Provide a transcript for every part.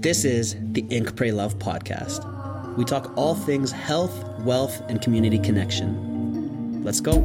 This is the Ink Pray Love podcast. We talk all things health, wealth, and community connection. Let's go.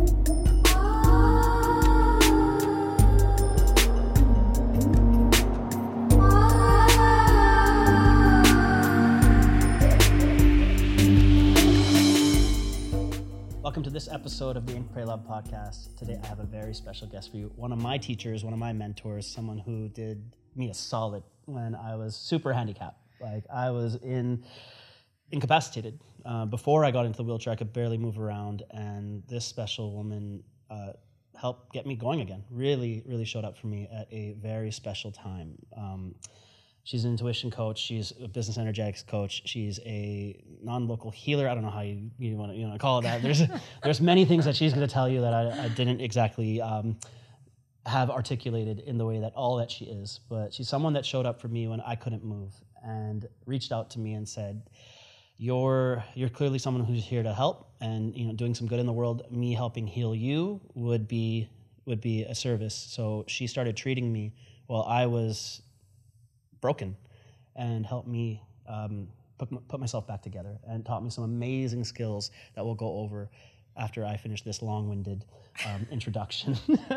Welcome to this episode of the Ink Pray Love podcast. Today I have a very special guest for you. One of my teachers, one of my mentors, someone who did me a solid when I was super handicapped. Like I was incapacitated. Before I got into the wheelchair, I could barely move around, and this special woman helped get me going again. Really, really showed up for me at a very special time. She's an intuition coach. She's a business energetics coach. She's a non-local healer. I don't know how you want to call it that. There's many things that she's going to tell you that I didn't exactly have articulated in the way that all that she is. But she's someone that showed up for me when I couldn't move and reached out to me and said, "You're clearly someone who's here to help, and doing some good in the world. Me helping heal you would be a service." So she started treating me while I was broken and helped me put myself back together and taught me some amazing skills that we'll go over after I finish this long-winded introduction.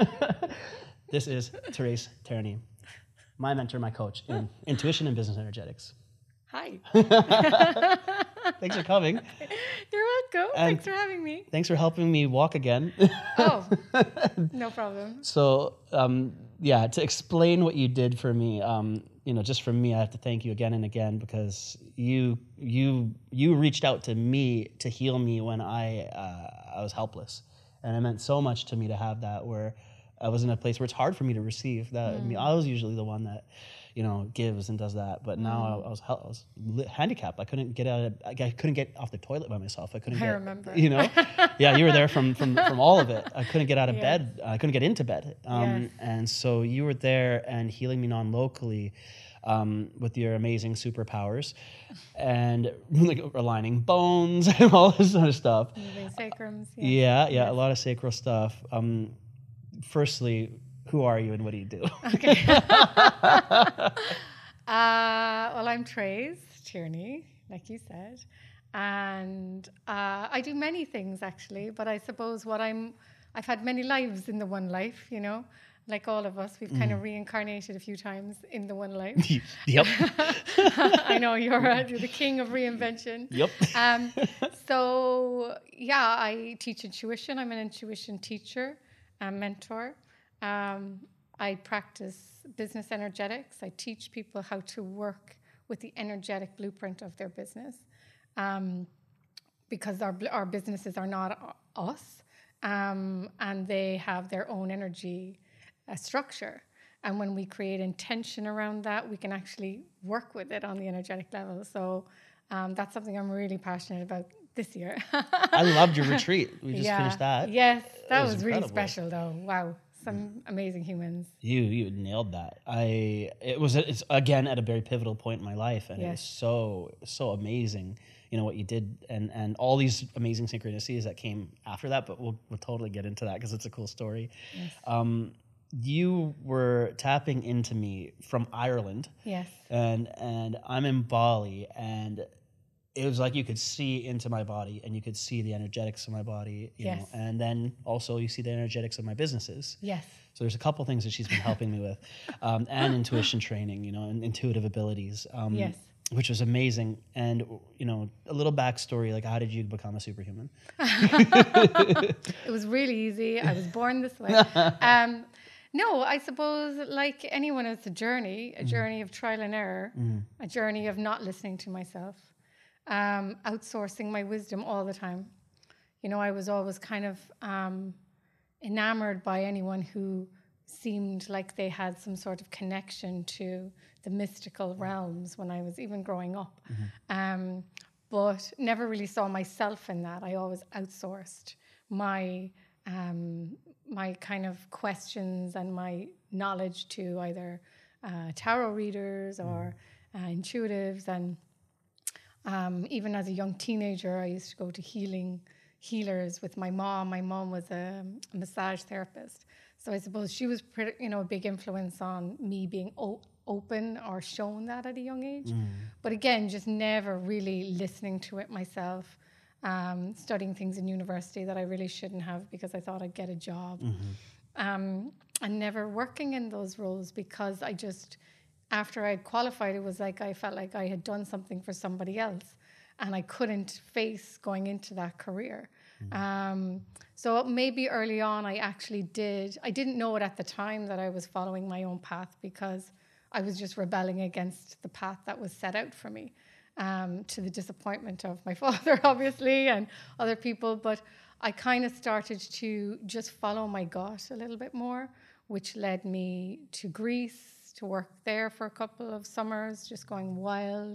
This is Therese Tierney, my mentor, my coach in intuition and business energetics. Hi. Thanks for coming. You're welcome. Thanks for having me. Thanks for helping me walk again. Oh, no problem. So, to explain what you did for me, just for me, I have to thank you again and again because you reached out to me to heal me when I was helpless, and it meant so much to me to have that. Where I was in a place where it's hard for me to receive that. I mean, I was usually the one that gives and does that, but now I was handicapped. I couldn't get off the toilet by myself. I remember. Yeah, you were there from all of it. I couldn't get out of bed. I couldn't get into bed. And so you were there and healing me non-locally with your amazing superpowers and like aligning bones and all this sort of stuff. Moving sacrums. Yeah, a lot of sacral stuff. Firstly, who are you and what do you do? Okay. Well, I'm Therese Tierney, like you said, and I do many things actually. But I suppose I've had many lives in the one life. Like all of us, we've kind of reincarnated a few times in the one life. Yep. I know you're the king of reinvention. Yep. I teach intuition. I'm an intuition teacher and mentor. I practice business energetics. I teach people how to work with the energetic blueprint of their business, because our businesses are not us, and they have their own energy structure. And when we create intention around that, we can actually work with it on the energetic level. So that's something I'm really passionate about this year. I loved your retreat. We just finished that. Yes, that was really incredible. Special though. Wow. Some amazing humans. You nailed that. It's again at a very pivotal point in my life, and Yes. it was so amazing, what you did, and all these amazing synchronicities that came after that. But we'll totally get into that because it's a cool story. Yes. You were tapping into me from Ireland. Yes. And I'm in Bali, and it was like you could see into my body and you could see the energetics of my body, you know, and then also you see the energetics of my businesses. Yes. So there's a couple things that she's been helping me with, and intuition training, and intuitive abilities, Yes. which was amazing. And, a little backstory, like how did you become a superhuman? It was really easy. I was born this way. No, I suppose like anyone, it's a journey of trial and error, a journey of not listening to myself. Outsourcing my wisdom all the time. I was always kind of enamored by anyone who seemed like they had some sort of connection to the mystical realms when I was even growing up. But never really saw myself in that. I always outsourced my kind of questions and my knowledge to either tarot readers or intuitives. And even as a young teenager, I used to go to healers with my mom. My mom was a massage therapist. So I suppose she was pretty, a big influence on me being open or shown that at a young age. But again, just never really listening to it myself, studying things in university that I really shouldn't have because I thought I'd get a job. And never working in those roles because I just, after I'd qualified, it was like I felt like I had done something for somebody else and I couldn't face going into that career. So maybe early on I didn't know it at the time that I was following my own path because I was just rebelling against the path that was set out for me, to the disappointment of my father, obviously, and other people. But I kind of started to just follow my gut a little bit more, which led me to Greece, to work there for a couple of summers, just going wild.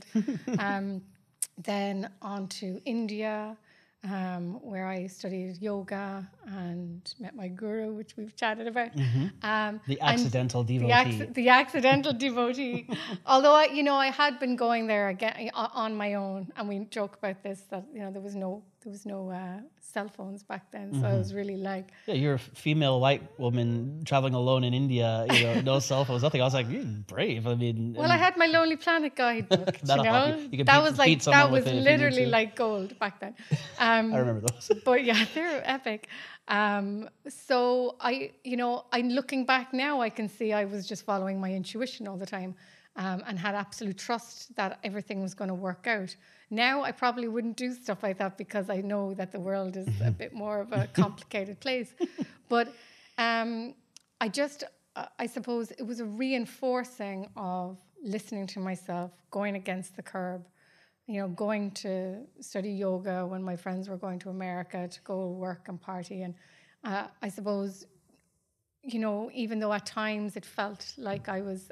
Then on to India, where I studied yoga and met my guru, which we've chatted about. The accidental devotee. The accidental devotee. Although I had been going there again on my own, and we joke about this that there was no cell phones back then, so I was really like, yeah, you're a female white woman traveling alone in India, no cell phones, nothing. I was like, you're brave. I mean, well, I had my Lonely Planet guidebook. You that was literally like gold back then. I remember those. But yeah, they're epic. So I'm looking back now, I can see I was just following my intuition all the time, and had absolute trust that everything was going to work out. Now I probably wouldn't do stuff like that because I know that the world is a bit more of a complicated place. But I suppose it was a reinforcing of listening to myself, going against the curb, going to study yoga when my friends were going to America to go work and party. And I suppose, even though at times it felt like I was,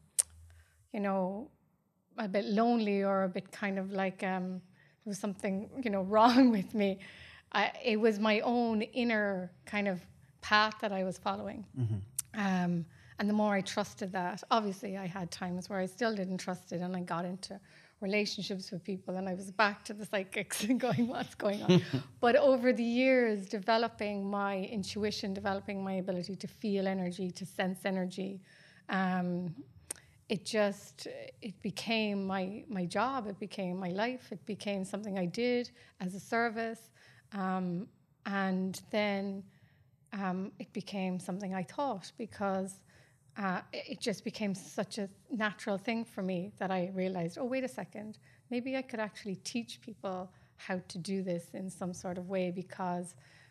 a bit lonely or a bit kind of like there was something, wrong with me, it was my own inner kind of path that I was following. And the more I trusted that, obviously I had times where I still didn't trust it and I got into relationships with people and I was back to the psychics and going, what's going on? But over the years, developing my intuition, developing my ability to feel energy, to sense energy, it became my job, it became my life, it became something I did as a service, and then it became something I taught because it just became such a natural thing for me that I realized, oh, wait a second, maybe I could actually teach people how to do this in some sort of way because,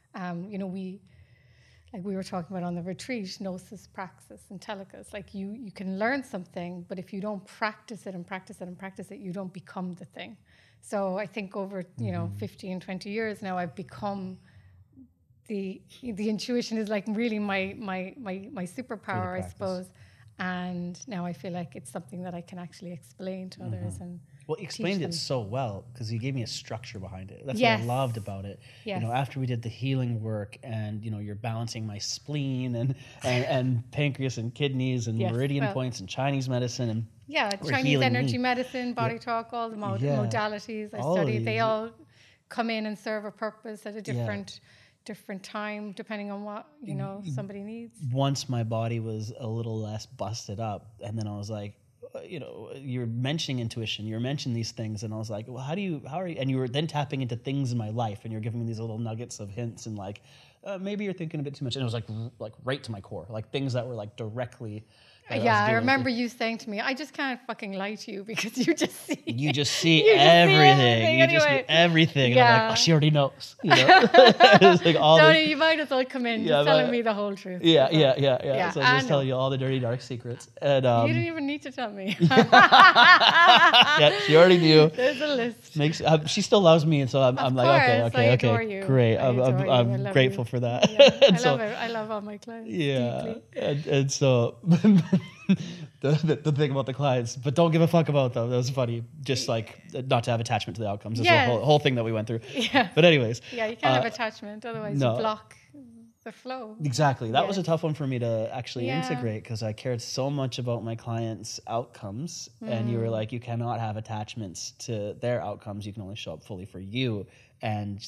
we were talking about on the retreat, gnosis, praxis, and telecus. Like you can learn something, but if you don't practice it and practice it and practice it, you don't become the thing. So I think over 15, 20 years now, I've become the intuition is like really my superpower, I suppose. And now I feel like it's something that I can actually explain to others and. Well, you explained it so well because you gave me a structure behind it. That's yes. what I loved about it. Yes. After we did the healing work and, you're balancing my spleen and pancreas and kidneys and meridian points and Chinese medicine and Chinese energy medicine, body talk, all the modalities I studied, they all come in and serve a purpose at a different time depending on what, somebody needs. Once my body was a little less busted up and then I was like, you're mentioning intuition, you're mentioning these things, and I was like, well, how are you, and you were then tapping into things in my life, and you're giving me these little nuggets of hints, and like, maybe you're thinking a bit too much, and it was like right to my core, like things that were like directly. I remember you saying to me, I just can't fucking lie to you because you just see everything. You just see everything. And I'm like, oh, she already knows. It's like all Donnie, you might as well come in just telling me the whole truth. Yeah. So I'm just telling you all the dirty, dark secrets. And you didn't even need to tell me. Yeah, she already knew. There's a list. She still loves me, and so I'm like, okay, great. I'm grateful for that. Yeah, I love all my clients. Yeah, deeply. and so the thing about the clients, but don't give a fuck about them. That was funny. Just like not to have attachment to the outcomes. It's the whole thing that we went through. Yeah. But anyways. Yeah, you can't have attachment, otherwise you block the flow. Exactly. That was a tough one for me to actually integrate because I cared so much about my clients' outcomes. And you were like, you cannot have attachments to their outcomes. You can only show up fully for you. And just like,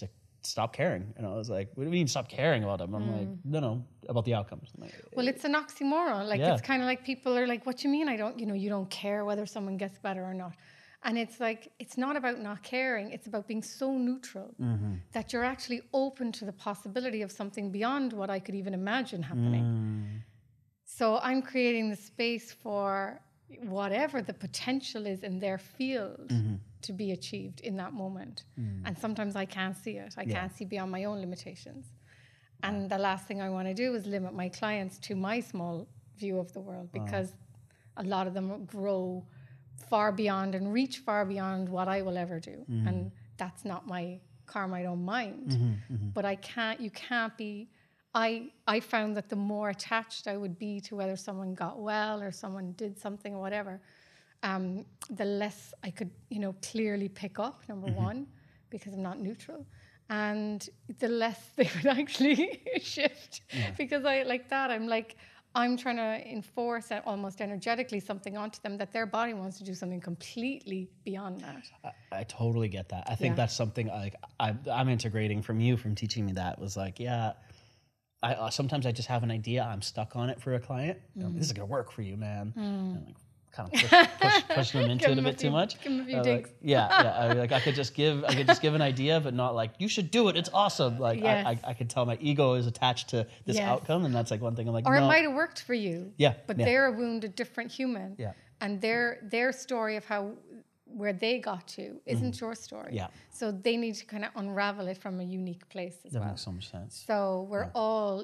stop caring. And I was like, what do you mean stop caring about them? I'm like, no, about the outcomes. I'm like, Well, it's an oxymoron. Like, Yeah. it's kind of like people are like, what do you mean you don't care whether someone gets better or not? And it's like, it's not about not caring. It's about being so neutral that you're actually open to the possibility of something beyond what I could even imagine happening. So I'm creating the space for whatever the potential is in their field to be achieved in that moment. And sometimes I can't see it. I can't see beyond my own limitations. And the last thing I want to do is limit my clients to my small view of the world, because a lot of them grow far beyond and reach far beyond what I will ever do. And that's not my karma. I don't mind. But you can't be, I found that the more attached I would be to whether someone got well or someone did something or whatever, the less I could, clearly pick up, number one, because I'm not neutral. And the less they would actually shift. Because I'm trying to enforce almost energetically something onto them that their body wants to do something completely beyond that. I totally get that. I think that's something I'm integrating from you, from teaching me that. Was like, sometimes I just have an idea, I'm stuck on it for a client. This is gonna work for you, man. And like, kind of push them into it a bit too much. Give them a few digs. I could just give an idea, but not like, you should do it, it's awesome. Like, I could tell my ego is attached to this outcome, and that's like one thing I'm like, or no. it might have worked for you. But they're a wounded, different human. And their story of where they got to isn't your story. So they need to kind of unravel it from a unique place as well. That makes so much sense. So we're all,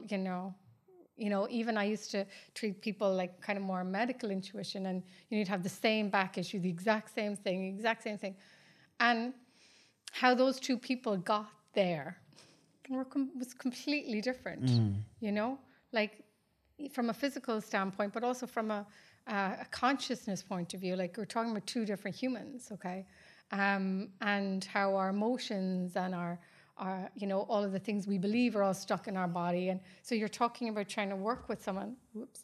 even I used to treat people like kind of more medical intuition, and you need to have the same back issue, the exact same thing. And how those two people got there was completely different, like from a physical standpoint, but also from a consciousness point of view. Like, we're talking about two different humans, okay? And how our emotions and our all of the things we believe are all stuck in our body. And so you're talking about trying to work with someone,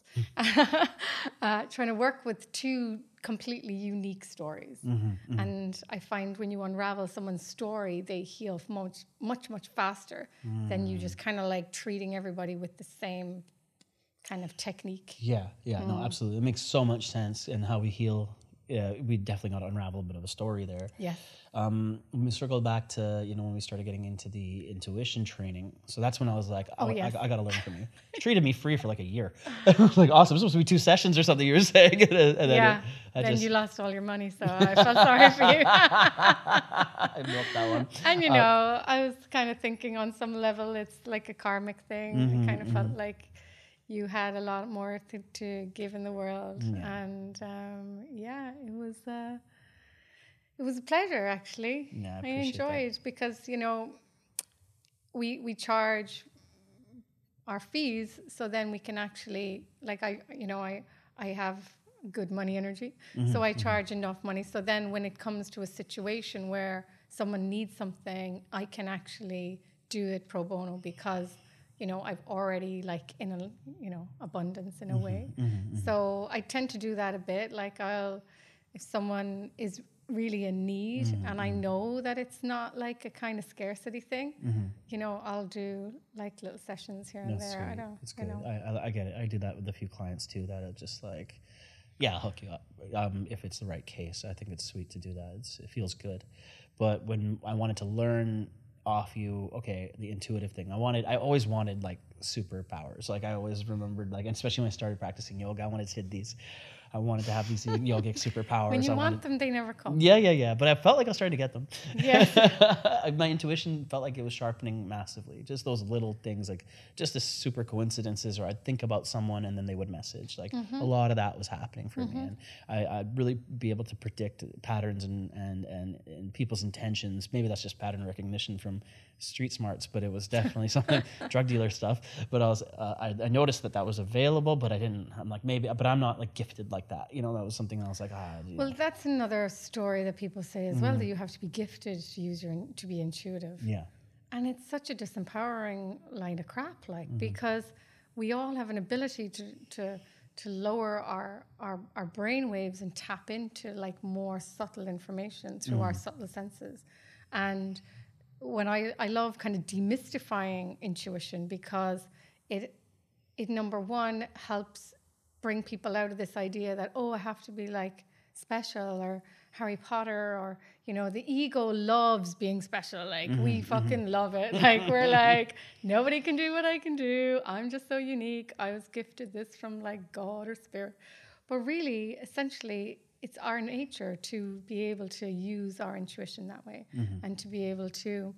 trying to work with two completely unique stories. And I find when you unravel someone's story, they heal much, much, much faster than you just kind of like treating everybody with the same kind of technique. No, absolutely. It makes so much sense in how we heal. We definitely got to unravel a bit of a story there. Yes. When we circled back to, when we started getting into the intuition training. So that's when I was like, I got to learn from you. You treated me free for like a year. I was like, awesome. This was supposed to be 2 sessions or something you were saying. And then you lost all your money, so I felt sorry for you. I milked that one. And, I was kind of thinking on some level, it's like a karmic thing. I kind of felt like you had a lot more to give in the world. And it was a pleasure, actually. I enjoyed that. Because, we charge our fees, so then we can actually, like, I have good money energy, so I charge enough money. So then when it comes to a situation where someone needs something, I can actually do it pro bono, because I've already like in abundance in a way. So I tend to do that a bit. Like, if someone is really in need and I know that it's not like a kind of scarcity thing, I'll do like little sessions here and there. Sweet. I don't. It's good. I get it. I do that with a few clients too. That are just like, I'll hook you up if it's the right case. I think it's sweet to do that. It feels good. But when I wanted to learn off you, the intuitive thing, I always wanted like superpowers. Like, I always remembered, like, especially when I started practicing yoga, I wanted to hit these. I wanted to have these yogic superpowers. When you want them, they never come. Yeah. But I felt like I was starting to get them. Yes. My intuition felt like it was sharpening massively. Just those little things, like just the super coincidences, or I'd think about someone and then they would message. Like, a lot of that was happening for me. And I'd really be able to predict patterns and people's intentions. Maybe that's just pattern recognition from street smarts, but it was definitely something, drug dealer stuff. But I noticed that was available, but I'm like, maybe, but I'm not like gifted like that. That was something I was like, Well, that's another story that people say as well, that you have to be gifted to be intuitive. Yeah. And it's such a disempowering line of crap, like, because we all have an ability to lower our brain waves and tap into like more subtle information through our subtle senses. And I love kind of demystifying intuition, because it number one helps bring people out of this idea that, oh, I have to be like special or Harry Potter, or, you know, the ego loves being special. Like we fucking love it. Like we're like, nobody can do what I can do. I'm just so unique. I was gifted this from like God or spirit. But really, essentially, it's our nature to be able to use our intuition that way, and to be able to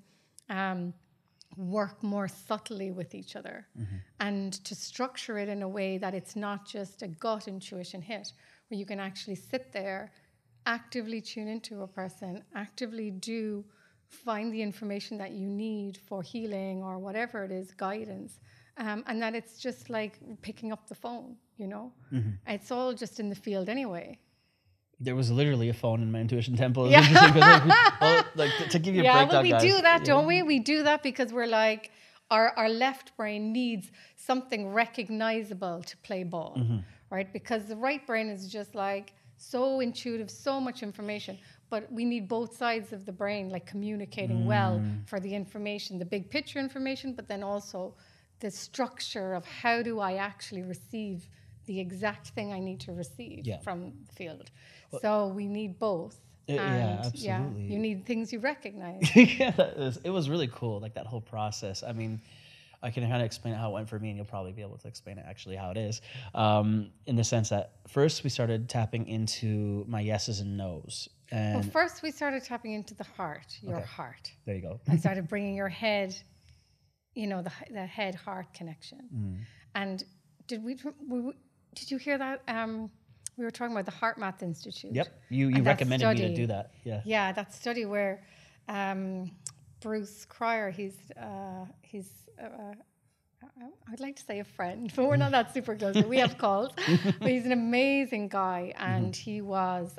work more subtly with each other, and to structure it in a way that it's not just a gut intuition hit, where you can actually sit there, actively tune into a person, actively find the information that you need for healing or whatever it is, guidance, and that it's just like picking up the phone, you know? It's all just in the field anyway. There was literally a phone in my intuition temple. It's interesting 'cause, to give you a breakdown, well, we guys, do that, don't we? We do that because we're like, our left brain needs something recognizable to play ball, right? Because the right brain is just like so intuitive, so much information, but we need both sides of the brain like communicating well for the information, the big picture information, but then also the structure of how do I actually receive the exact thing I need to receive from the field. So we need both. Absolutely. You need things you recognize. It was really cool, like that whole process. I mean, I can kind of explain how it went for me, and you'll probably be able to explain it actually how it is. In the sense that first we started tapping into my yeses and nos. And Well, first we started tapping into the heart, your heart. there you go. I started bringing your head, you know, the head-heart connection. And did you hear that? We were talking about the HeartMath Institute. Yep, you recommended me to do that. Yeah, that study where Bruce Cryer, he's I'd like to say a friend, but we're not that super close. But we have calls. But he's an amazing guy, and he was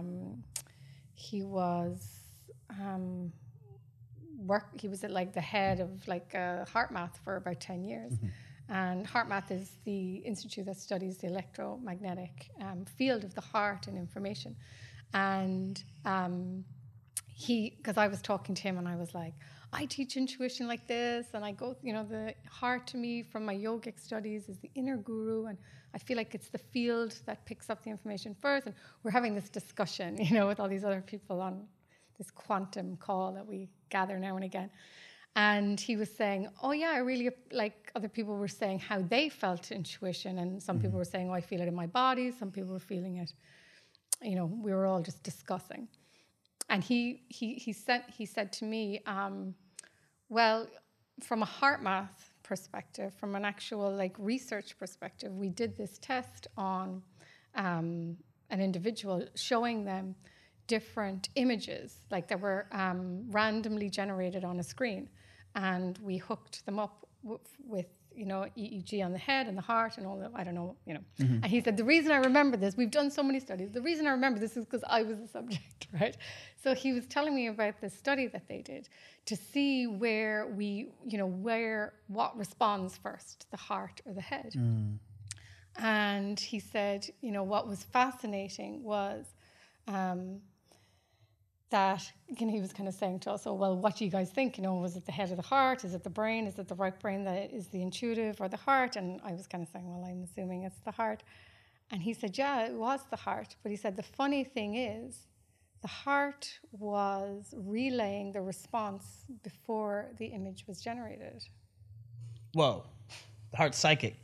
at like the head of like HeartMath for about 10 years. And HeartMath is the institute that studies the electromagnetic field of the heart and information. And because I was talking to him and I was like, I teach intuition like this, and I go, you know, the heart to me from my yogic studies is the inner guru, and I feel like it's the field that picks up the information first. And we're having this discussion, you know, with all these other people on this quantum call that we gather now and again. And he was saying, oh yeah, I really, like, other people were saying how they felt intuition, and some people were saying, oh, I feel it in my body, some people were feeling it, you know, we were all just discussing. And he said to me, well, from a HeartMath perspective, from an actual like research perspective, we did this test on an individual, showing them different images, like that were randomly generated on a screen, and we hooked them up with you know, EEG on the head and the heart and all that, I don't know, you know. And he said, the reason I remember this, we've done so many studies, the reason I remember this is because I was the subject, right? So he was telling me about this study that they did to see where what responds first, the heart or the head. And he said, you know, what was fascinating was that, you know, he was kind of saying to us, oh, well, what do you guys think? You know, was it the head or the heart? Is it the brain? Is it the right brain that is the intuitive, or the heart? And I was kind of saying, well, I'm assuming it's the heart. And he said, yeah, it was the heart. But he said, the funny thing is, the heart was relaying the response before the image was generated. Whoa, the heart's psychic.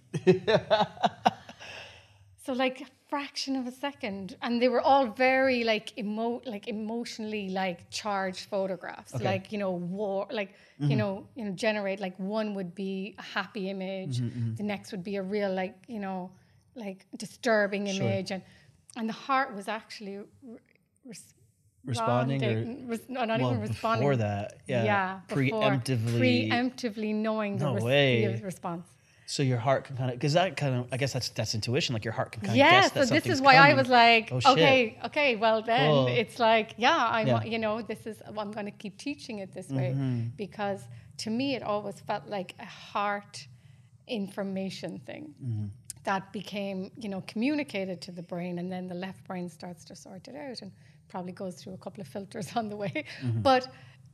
So like a fraction of a second, and they were all very like emotionally like charged photographs. Okay. Like, you know, war, like you know, generate, like one would be a happy image, the next would be a real like, you know, like disturbing image, and the heart was actually responding, even responding. Before that, preemptively knowing the response. So your heart can kind of, because that kind of, I guess that's intuition. Like your heart can kind of guess that something's coming. So this is why I was like, okay, well then it's like, you know, this is, I'm going to keep teaching it this way, because to me it always felt like a heart information thing that became, you know, communicated to the brain, and then the left brain starts to sort it out and probably goes through a couple of filters on the way. But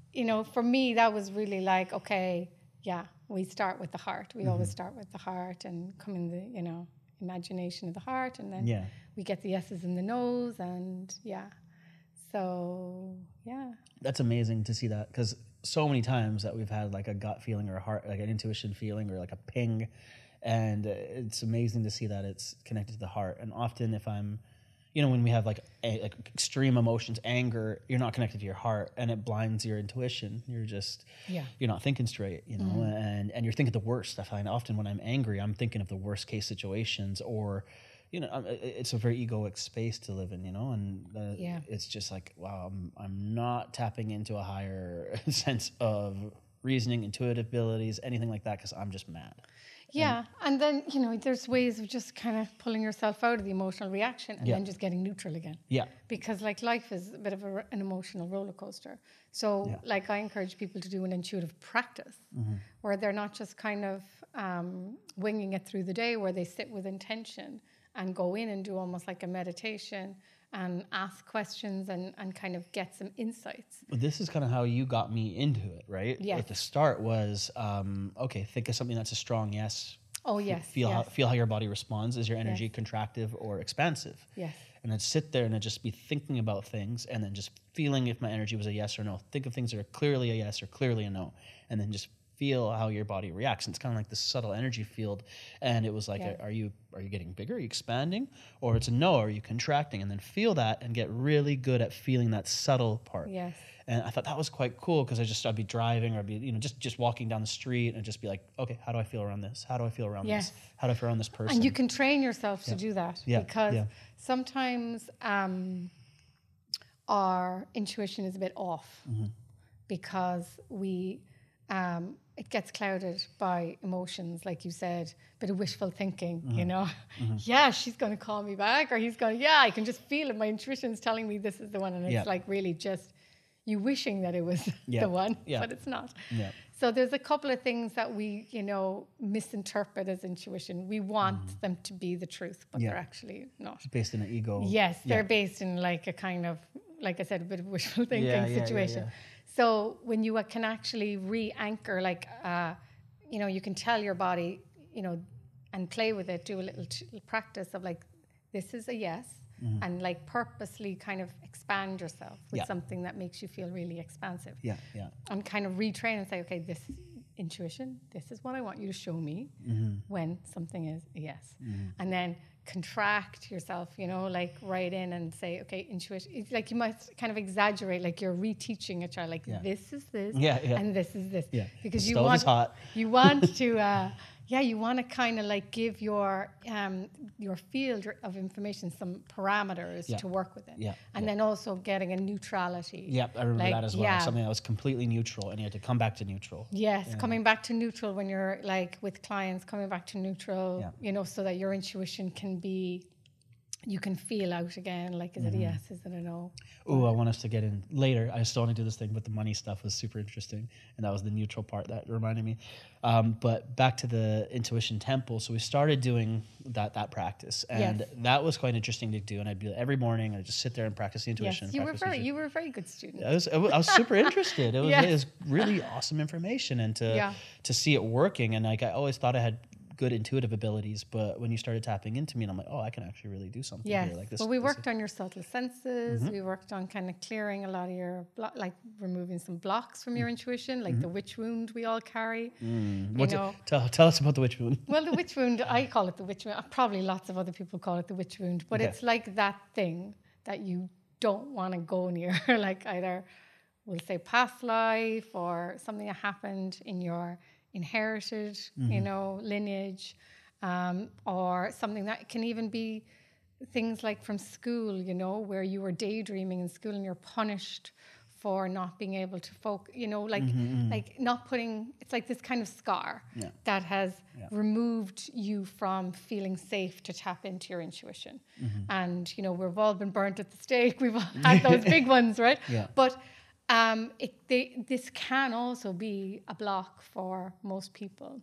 you know, for me, that was really like, okay, yeah, we start with the heart. We always start with the heart and come in the, you know, imagination of the heart. And then we get the yeses and the nos. And so, yeah. That's amazing to see that, because so many times that we've had like a gut feeling or a heart, like an intuition feeling or like a ping. And it's amazing to see that it's connected to the heart. And often if I'm, you know, when we have like extreme emotions, anger, you're not connected to your heart and it blinds your intuition. You're just, you're not thinking straight, you know, and you're thinking the worst. I find often when I'm angry, I'm thinking of the worst case situations, or, you know, it's a very egoic space to live in, you know, and it's just like, wow, I'm not tapping into a higher sense of reasoning, intuitive abilities, anything like that, because I'm just mad. Yeah, and then, you know, there's ways of just kind of pulling yourself out of the emotional reaction and then just getting neutral again. Yeah. Because, like, life is a bit of an emotional roller coaster. So, like, I encourage people to do an intuitive practice where they're not just kind of winging it through the day, where they sit with intention and go in and do almost like a meditation and ask questions and kind of get some insights. But this is kind of how you got me into it, right? Yes. At the start was, okay, think of something that's a strong yes. Oh, yes. Feel how your body responds. Is your energy contractive or expansive? Yes. And I'd sit there and I'd just be thinking about things and then just feeling if my energy was a yes or no. Think of things that are clearly a yes or clearly a no. And then just feel how your body reacts. And it's kind of like this subtle energy field. And it was like, are you getting bigger? Are you expanding? Or it's a no, are you contracting? And then feel that and get really good at feeling that subtle part. Yes. And I thought that was quite cool, because I'd be driving, or I'd be, you know, just walking down the street and just be like, okay, how do I feel around this? How do I feel around this? How do I feel around this person? And you can train yourself to do that, because sometimes our intuition is a bit off because we it gets clouded by emotions, like you said, a bit of wishful thinking, you know. Yeah, she's going to call me back, or he's going, I can just feel it. My intuition's telling me this is the one. And it's like really just you wishing that it was the one, but it's not. Yeah. So there's a couple of things that we, you know, misinterpret as intuition. We want them to be the truth, but they're actually not. Based in an ego. Yes, they're based in like a kind of, like I said, a bit of wishful thinking situation. So when you can actually re-anchor, like, you know, you can tell your body, you know, and play with it, do a little practice of like, this is a yes, and like purposely kind of expand yourself with something that makes you feel really expansive. And kind of retrain and say, okay, this is intuition. This is what I want you to show me when something is a yes. And then contract yourself, you know, like write in and say, okay, intuition. It's like you might kind of exaggerate, like you're reteaching a child, like this is this, and this is this, because the stove is hot. You want to, you want to kind of like give your field of information some parameters to work with it, and then also getting a neutrality. Yeah, I remember that as well. Something that was completely neutral, and you had to come back to neutral. Yes, coming back to neutral when you're like with clients, coming back to neutral, you know, so that your intuition can be, you can feel out again, like, is it a yes, is it a no? Oh, I want us to get in later. I still want to do this thing, but the money stuff was super interesting, and that was the neutral part that reminded me. But back to the intuition temple. So we started doing that practice, and that was quite interesting to do. And I'd be every morning, I'd just sit there and practice the intuition. Yes, you were a very good student. I was super interested. It was really awesome information, and to see it working. And like I always thought I had good intuitive abilities, but when you started tapping into me, and I'm like, oh, I can actually really do something here. Like this. Well, we worked on your subtle senses. We worked on kind of clearing a lot of your, like removing some blocks from your intuition, like the witch wound we all carry. Tell us about the witch wound. Well, the witch wound, I call it the witch wound. Probably lots of other people call it the witch wound, but it's like that thing that you don't want to go near, like either we'll say past life or something that happened in your inherited, you know, lineage, or something that can even be things like from school, you know, where you were daydreaming in school and you're punished for not being able to focus, you know, like not putting, it's like this kind of scar that has removed you from feeling safe to tap into your intuition. And, you know, we've all been burnt at the stake. We've all had those big ones, right? But this can also be a block for most people,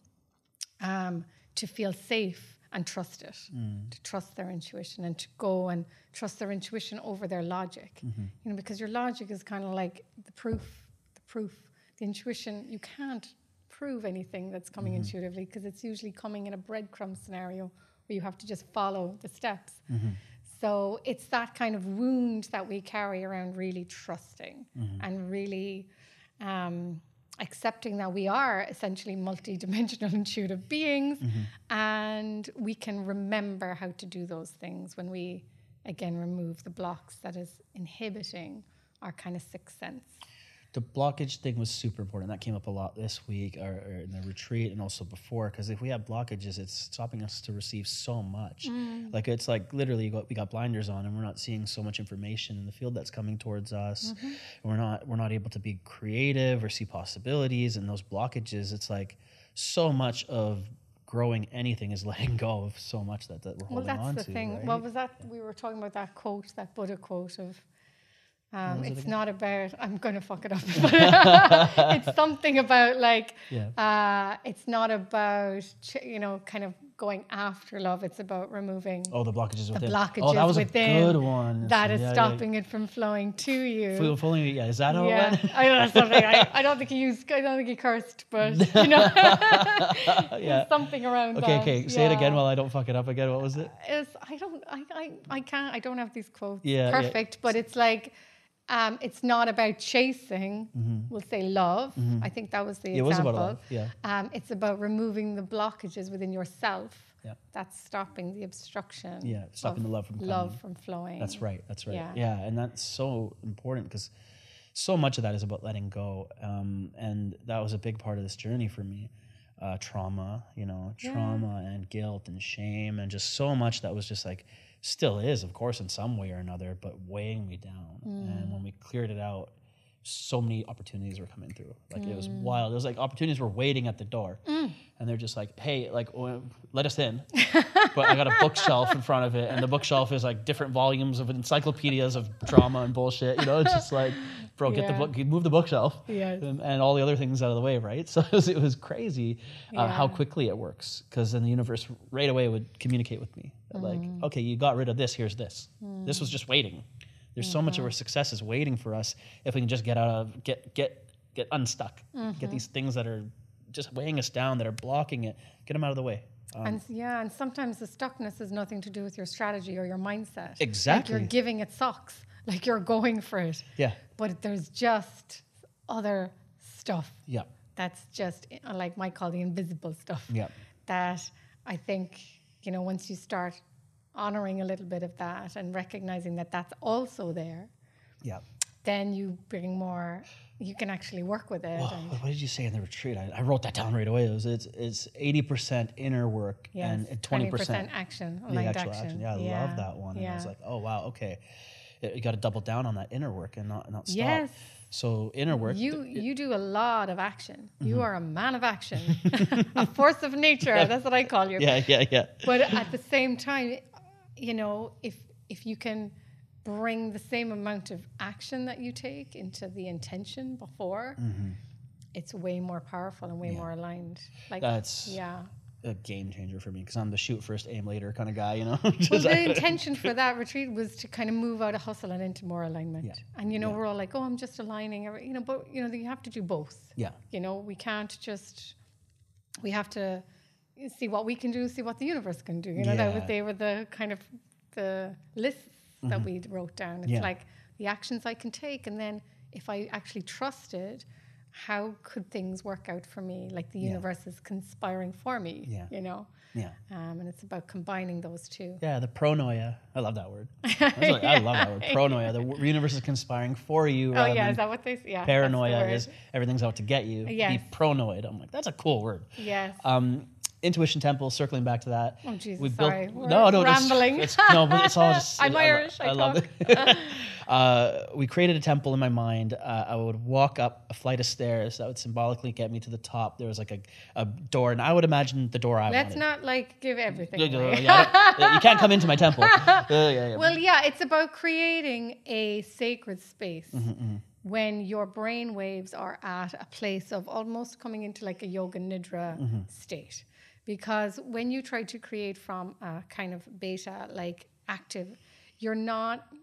to feel safe and trust it, to trust their intuition and to go and trust their intuition over their logic. You know, because your logic is kind of like the proof. The intuition, you can't prove anything that's coming intuitively because it's usually coming in a breadcrumb scenario where you have to just follow the steps. So it's that kind of wound that we carry around, really trusting and really accepting that we are essentially multidimensional intuitive beings, and we can remember how to do those things when we, again, remove the blocks that is inhibiting our kind of sixth sense. The blockage thing was super important. That came up a lot this week or in the retreat and also before, because if we have blockages, it's stopping us to receive so much. Like it's like literally we got blinders on and we're not seeing so much information in the field that's coming towards us. And we're not able to be creative or see possibilities. And those blockages, it's like so much of growing anything is letting go of so much that we're holding on to. Well, that's the thing. Right? What was that? We were talking about that quote, that Buddha quote of, it's not about, I'm going to fuck it up. It's something about like, it's not about, kind of going after love. It's about removing the blockages within. That was within. A good one. That is stopping it from flowing to you. Is that how it went? I don't know, something. I don't think he cursed, but something around that. Okay. Say it again while I don't fuck it up again. What was it? I don't have these quotes perfect, but it's like, it's not about chasing, we'll say love. I think that was the example. It was about love, yeah. It's about removing the blockages within yourself that's stopping the obstruction. Yeah, stopping the love from flowing. That's right. Yeah, and that's so important because so much of that is about letting go. And that was a big part of this journey for me. Trauma and guilt and shame and just so much that was just like, still is, of course, in some way or another, but weighing me down. And when we cleared it out, so many opportunities were coming through. Like it was wild. It was like opportunities were waiting at the door, and they're just like, "Hey, like, let us in." But I got a bookshelf in front of it, and the bookshelf is like different volumes of encyclopedias of drama and bullshit. It's just like, bro, get the book, move the bookshelf, and all the other things out of the way, right? So it was crazy how quickly it works, because then the universe right away would communicate with me, like, okay, you got rid of this. Here's this. This was just waiting. There's so much of our success is waiting for us if we can just get unstuck, get these things that are just weighing us down, that are blocking it, get them out of the way. And sometimes the stuckness has nothing to do with your strategy or your mindset. Exactly. Like you're giving it socks, like you're going for it. Yeah. But there's just other stuff. Yeah. That's just like Mike called the invisible stuff. Yeah. That I think, once you start honoring a little bit of that and recognizing that that's also there, then you bring more, you can actually work with it. What did you say in the retreat? I wrote that down right away. It's 80% inner work and 20% action, aligned action. Yeah, I love that one. And I was like, oh wow, okay. You got to double down on that inner work and not stop. Yes. So inner work. You do a lot of action. You are a man of action, a force of nature. That's what I call you. Yeah. But at the same time, if you can bring the same amount of action that you take into the intention before, it's way more powerful and way more aligned. Like that's a game changer for me, because I'm the shoot first, aim later kind of guy. Well, the intention for that retreat was to kind of move out of hustle and into more alignment. And we're all like, oh, I'm just aligning, but you have to do both. Yeah. We can't we have to see what we can do, see what the universe can do. They were the kind of the lists that we wrote down. It's like the actions I can take, and then if I actually trusted, how could things work out for me? Like the universe is conspiring for me. Yeah. And it's about combining those two. Yeah, the pronoia. I love that word. I love that word. Pronoia. The universe is conspiring for you. Oh, yeah. Is that what they say? Yeah. Paranoia is everything's out to get you. Yes. Be pronoid. I'm like, that's a cool word. Yes. Intuition Temple, circling back to that. Oh, Jesus, we sorry. Built, We're rambling. But it's all just... I'm Irish. I love it. We created a temple in my mind. I would walk up a flight of stairs that would symbolically get me to the top. There was like a door, and I would imagine the door I wanted. Let's not give everything away. You can't come into my temple. Well, it's about creating a sacred space. When your brain waves are at a place of almost coming into like a yoga nidra state. Because when you try to create from a kind of beta, like active, you're not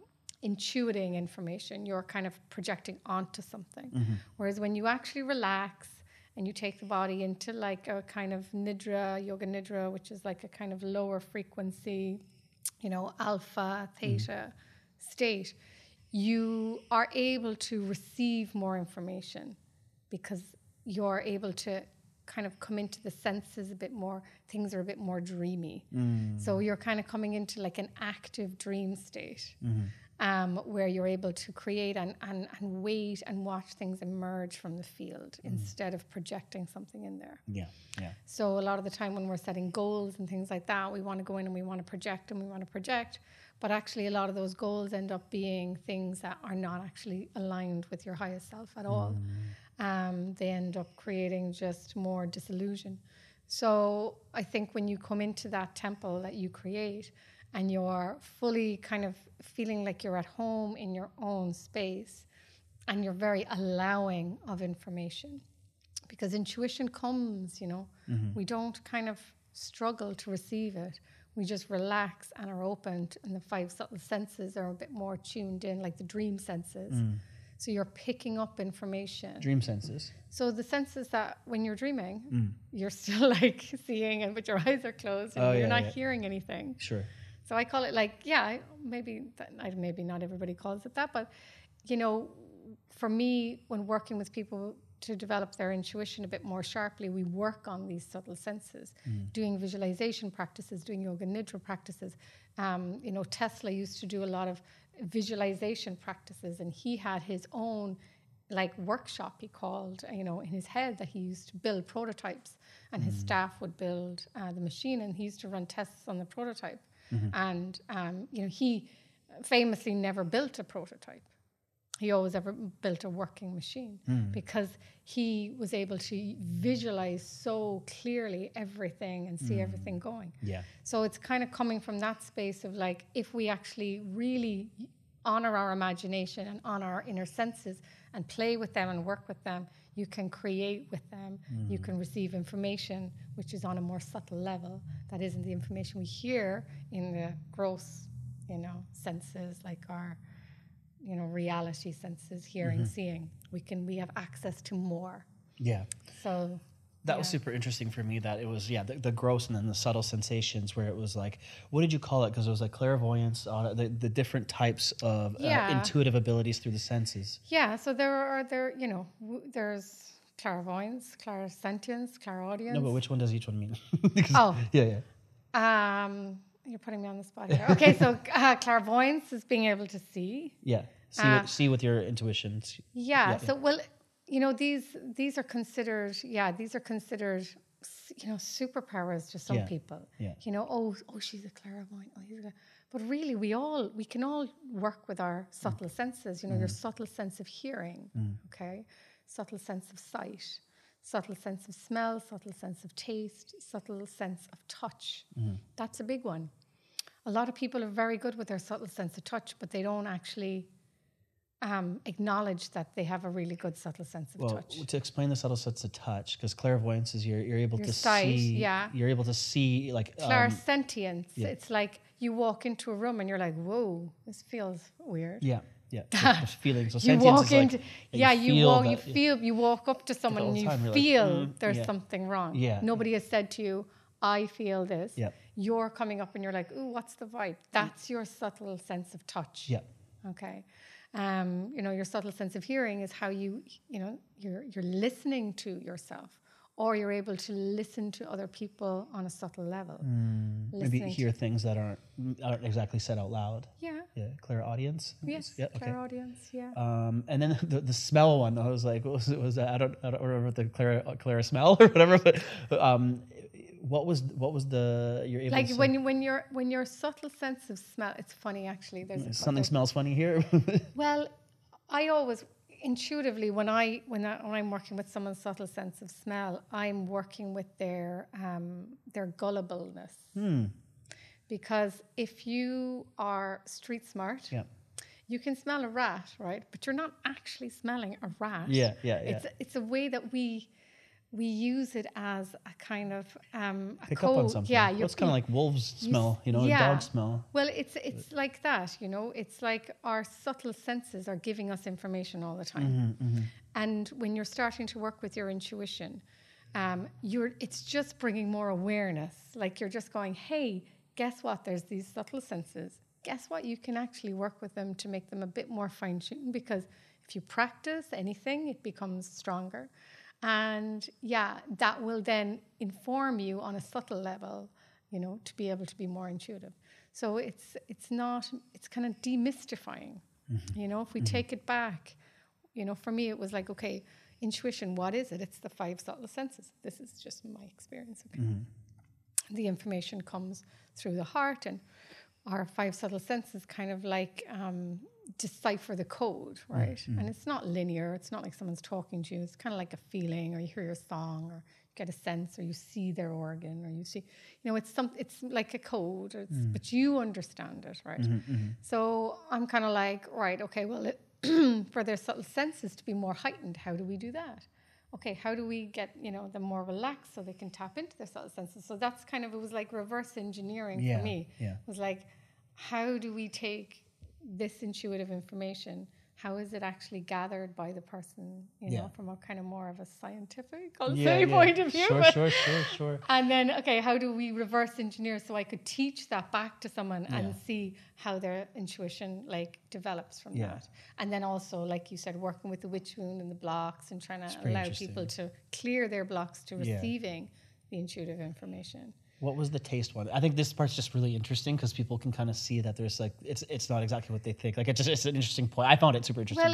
intuiting information. You're kind of projecting onto something. Whereas when you actually relax and you take the body into like a kind of nidra, yoga nidra, which is like a kind of lower frequency, alpha, theta state, you are able to receive more information because you're able to kind of come into the senses a bit more. Things are a bit more dreamy. So you're kind of coming into like an active dream state where you're able to create and wait and watch things emerge from the field instead of projecting something in there. Yeah. So a lot of the time when we're setting goals and things like that, we want to go in and we want to project. But actually a lot of those goals end up being things that are not actually aligned with your highest self at all. They end up creating just more disillusion. So I think when you come into that temple that you create and you're fully kind of feeling like you're at home in your own space and you're very allowing of information, because intuition comes, we don't kind of struggle to receive it. We just relax and are open and the 5 subtle senses are a bit more tuned in, like the dream senses. So you're picking up information. Dream senses. So the senses that when you're dreaming, you're still like seeing and but your eyes are closed and you're not hearing anything. Sure. So I call it like, maybe not everybody calls it that, but for me, when working with people to develop their intuition a bit more sharply, we work on these subtle senses, doing visualization practices, doing yoga nidra practices. Tesla used to do a lot of visualization practices, and he had his own like workshop, he called, in his head, that he used to build prototypes, and his staff would build the machine, and he used to run tests on the prototype. And he famously never built a prototype. He always ever built a working machine because he was able to visualize so clearly everything and see everything going. Yeah. So it's kind of coming from that space of like, if we actually really honor our imagination and honor our inner senses and play with them and work with them, you can create with them. You can receive information which is on a more subtle level. That isn't the information we hear in the gross, senses, like our reality senses, hearing, seeing. We have access to more. Yeah. So that was super interesting for me, that it was, the gross and then the subtle sensations, where it was like, what did you call it? Because it was like clairvoyance, the different types of intuitive abilities through the senses. Yeah. So there's clairvoyance, clairsentience, clairaudience. No, but which one does each one mean? Yeah. You're putting me on the spot here. Okay, so clairvoyance is being able to see. Yeah, see with your intuition. Yeah. So these are considered. Yeah, these are considered. Superpowers to some people. Yeah. She's a clairvoyant. But really, we can all work with our subtle senses. Your subtle sense of hearing. Okay, subtle sense of sight. Subtle sense of smell, subtle sense of taste, subtle sense of touch. That's a big one. A lot of people are very good with their subtle sense of touch, but they don't actually acknowledge that they have a really good subtle sense of touch. To explain the subtle sense of touch, because clairvoyance is you're able to sight, see. Yeah. You're able to see like clairsentience. It's like you walk into a room and you're like, whoa, this feels weird. Yeah. Yeah, the feeling. So you walk into, like, you walk up to someone and you feel there's something wrong. Yeah. Nobody has said to you, I feel this. Yeah. You're coming up and you're like, ooh, what's the vibe? That's your subtle sense of touch. Yeah. Okay. Your subtle sense of hearing is how you're listening to yourself, or you're able to listen to other people on a subtle level. Maybe hear things that aren't exactly said out loud. Yeah. Yeah. Clairaudience. Yes. Yeah. Clairaudience. Yeah. And then the smell one, I was like, what was that? I don't remember the Clara smell or whatever. But what was you're able like to when your subtle sense of smell. It's funny actually. There's something smells funny here. Well, I always intuitively when I'm working with someone's subtle sense of smell, I'm working with their gullibleness. Because if you are street smart, you can smell a rat, right? But you're not actually smelling a rat. Yeah. It's a way that we we use it as a kind of a Pick code. up on something. Yeah, Well, it's kind of like wolves smell, dog smell. Well, it's like that, It's like our subtle senses are giving us information all the time. And when you're starting to work with your intuition, it's just bringing more awareness. Like you're just going, hey, guess what? There's these subtle senses. Guess what? You can actually work with them to make them a bit more fine-tuned, because if you practice anything, it becomes stronger. And that will then inform you on a subtle level, to be able to be more intuitive. So it's kind of demystifying, if we take it back, for me, it was like, okay, intuition, what is it? It's the 5 subtle senses. This is just my experience. Okay. The information comes through the heart, and our 5 subtle senses kind of like decipher the code, right? And it's not linear. It's not like someone's talking to you. It's kind of like a feeling, or you hear a song, or you get a sense, or you see their organ, or you see, it's like a code, but you understand it, right? So I'm kind of like, right, okay, well, for their subtle senses to be more heightened, how do we do that? Okay, how do we get, them more relaxed so they can tap into their subtle senses? So that's kind of, it was like reverse engineering for me. Yeah. It was like, how do we take this intuitive information? How is it actually gathered by the person, from a kind of more of a scientific, point of view? Sure. And then, okay, how do we reverse engineer so I could teach that back to someone and see how their intuition develops from that? And then also, like you said, working with the witch wound and the blocks and trying to allow people to clear their blocks to receiving the intuitive information. What was the taste one? I think this part's just really interesting because people can kind of see that there's it's not exactly what they think. Like it's an interesting point. I found it super interesting.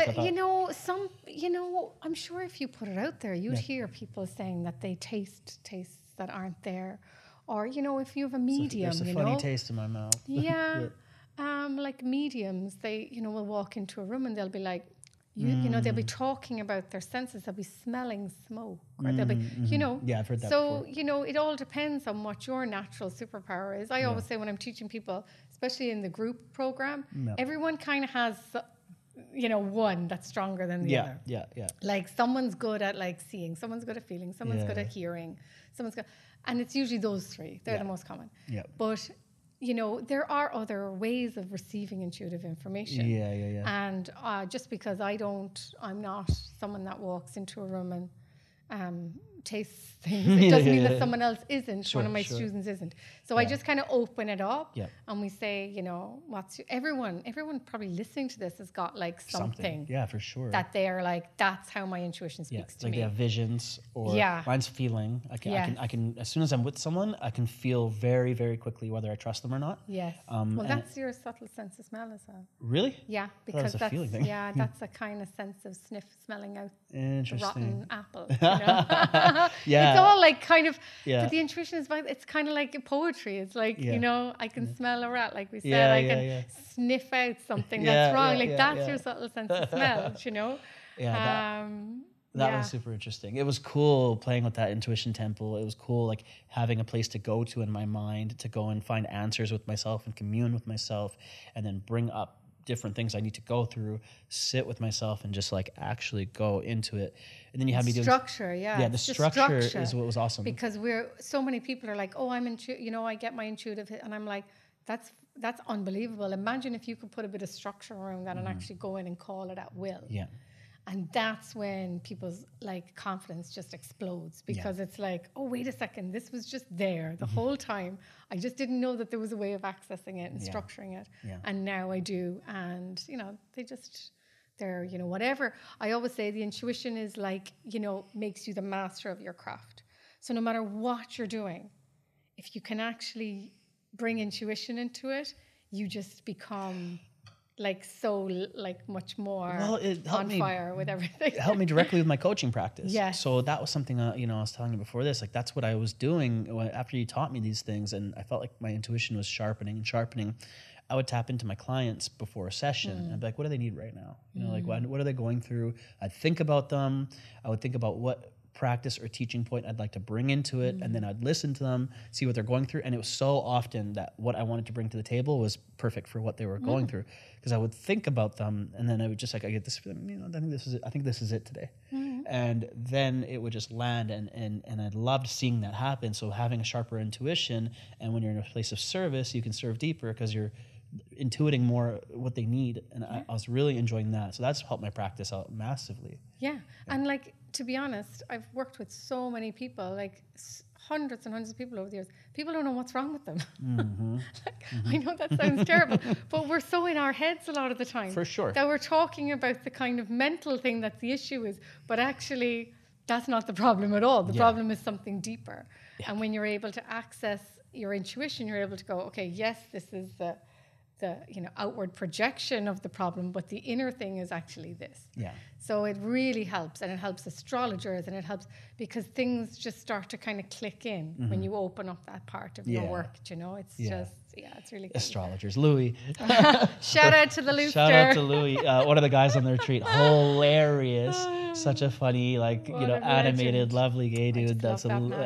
Well, I'm sure if you put it out there, you'd hear people saying that they taste tastes that aren't there, or if you have a medium, there's a funny taste in my mouth. Yeah, like mediums, they will walk into a room and they'll be like, they'll be talking about their senses. They'll be smelling smoke, or they'll be, Yeah, I've heard that So, before. it all depends on what your natural superpower is. I always say when I'm teaching people, especially in the group program, everyone kind of has, one that's stronger than the other. Yeah. Like someone's good at seeing, someone's good at feeling, someone's good at hearing, and it's usually those 3. They're the most common. Yeah. But there are other ways of receiving intuitive information. Yeah. And just because I'm not someone that walks into a room and tastes things, it doesn't mean that someone else isn't, one of my students isn't. So I just kind of open it up and we say, everyone probably listening to this has got something. Yeah, for sure. That they're like, that's how my intuition speaks to me. They have visions, or mine's feeling. I can as soon as I'm with someone, I can feel very, very quickly whether I trust them or not. Yes. Well, that's your subtle sense of smell as well. Really? Yeah, because that's a feeling thing. Yeah, that's a kind of sense of smelling out the rotten apple. Yeah. It's all but the intuition is it's kind of like poetry. It's like, I can smell a rat, like we said. I can sniff out something that's wrong. That's your subtle sense of smell, That was super interesting. It was cool playing with that intuition temple. It was cool having a place to go to in my mind, to go and find answers with myself and commune with myself, and then bring up different things I need to go through, sit with myself and just actually go into it. And then you have me doing structure. The structure is what was awesome. Because so many people are like, oh, I'm I get my intuitive hit, and I'm like, that's unbelievable. Imagine if you could put a bit of structure around that and actually go in and call it at will. Yeah. And that's when people's confidence just explodes, because it's like, oh, wait a second, this was just there the whole time. I just didn't know that there was a way of accessing it and structuring it. Yeah. And now I do. And, they're, whatever. I always say the intuition is makes you the master of your craft. So no matter what you're doing, if you can actually bring intuition into it, you just become much more on fire with everything. It helped me directly with my coaching practice. Yes. So that was something I was telling you before this. That's what I was doing after you taught me these things, and I felt like my intuition was sharpening. I would tap into my clients before a session. I'd be like, what do they need right now? What are they going through? I'd think about them. I would think about what practice or teaching point I'd like to bring into it, and then I'd listen to them, see what they're going through, and it was so often that what I wanted to bring to the table was perfect for what they were going through, because I would think about them, and then I would just I get this for them. I think this is it. I think this is it today, and And then it would just land, and I loved seeing that happen. So having a sharper intuition, and when you're in a place of service, you can serve deeper because you're intuiting more what they need. And I was really enjoying that. So that's helped my practice out massively. Yeah. And like, to be honest, I've worked with so many people, like hundreds and hundreds of people over the years. People don't know what's wrong with them. I know that sounds terrible, but we're so in our heads a lot of the time. For sure. That we're talking about the kind of mental thing that the issue is, but actually that's not the problem at all. The problem is something deeper. Yeah. And when you're able to access your intuition, you're able to go, okay, yes, this is the outward projection of the problem, but the inner thing is actually this. Yeah. So it really helps, and it helps astrologers, and it helps because things just start to kind of click in when you open up that part of your work. It's just, it's really good. Astrologers, Louis. Shout out to the Looster. Shout out to Louis. One of the guys on the retreat, hilarious. Such a funny, animated, lovely gay dude that's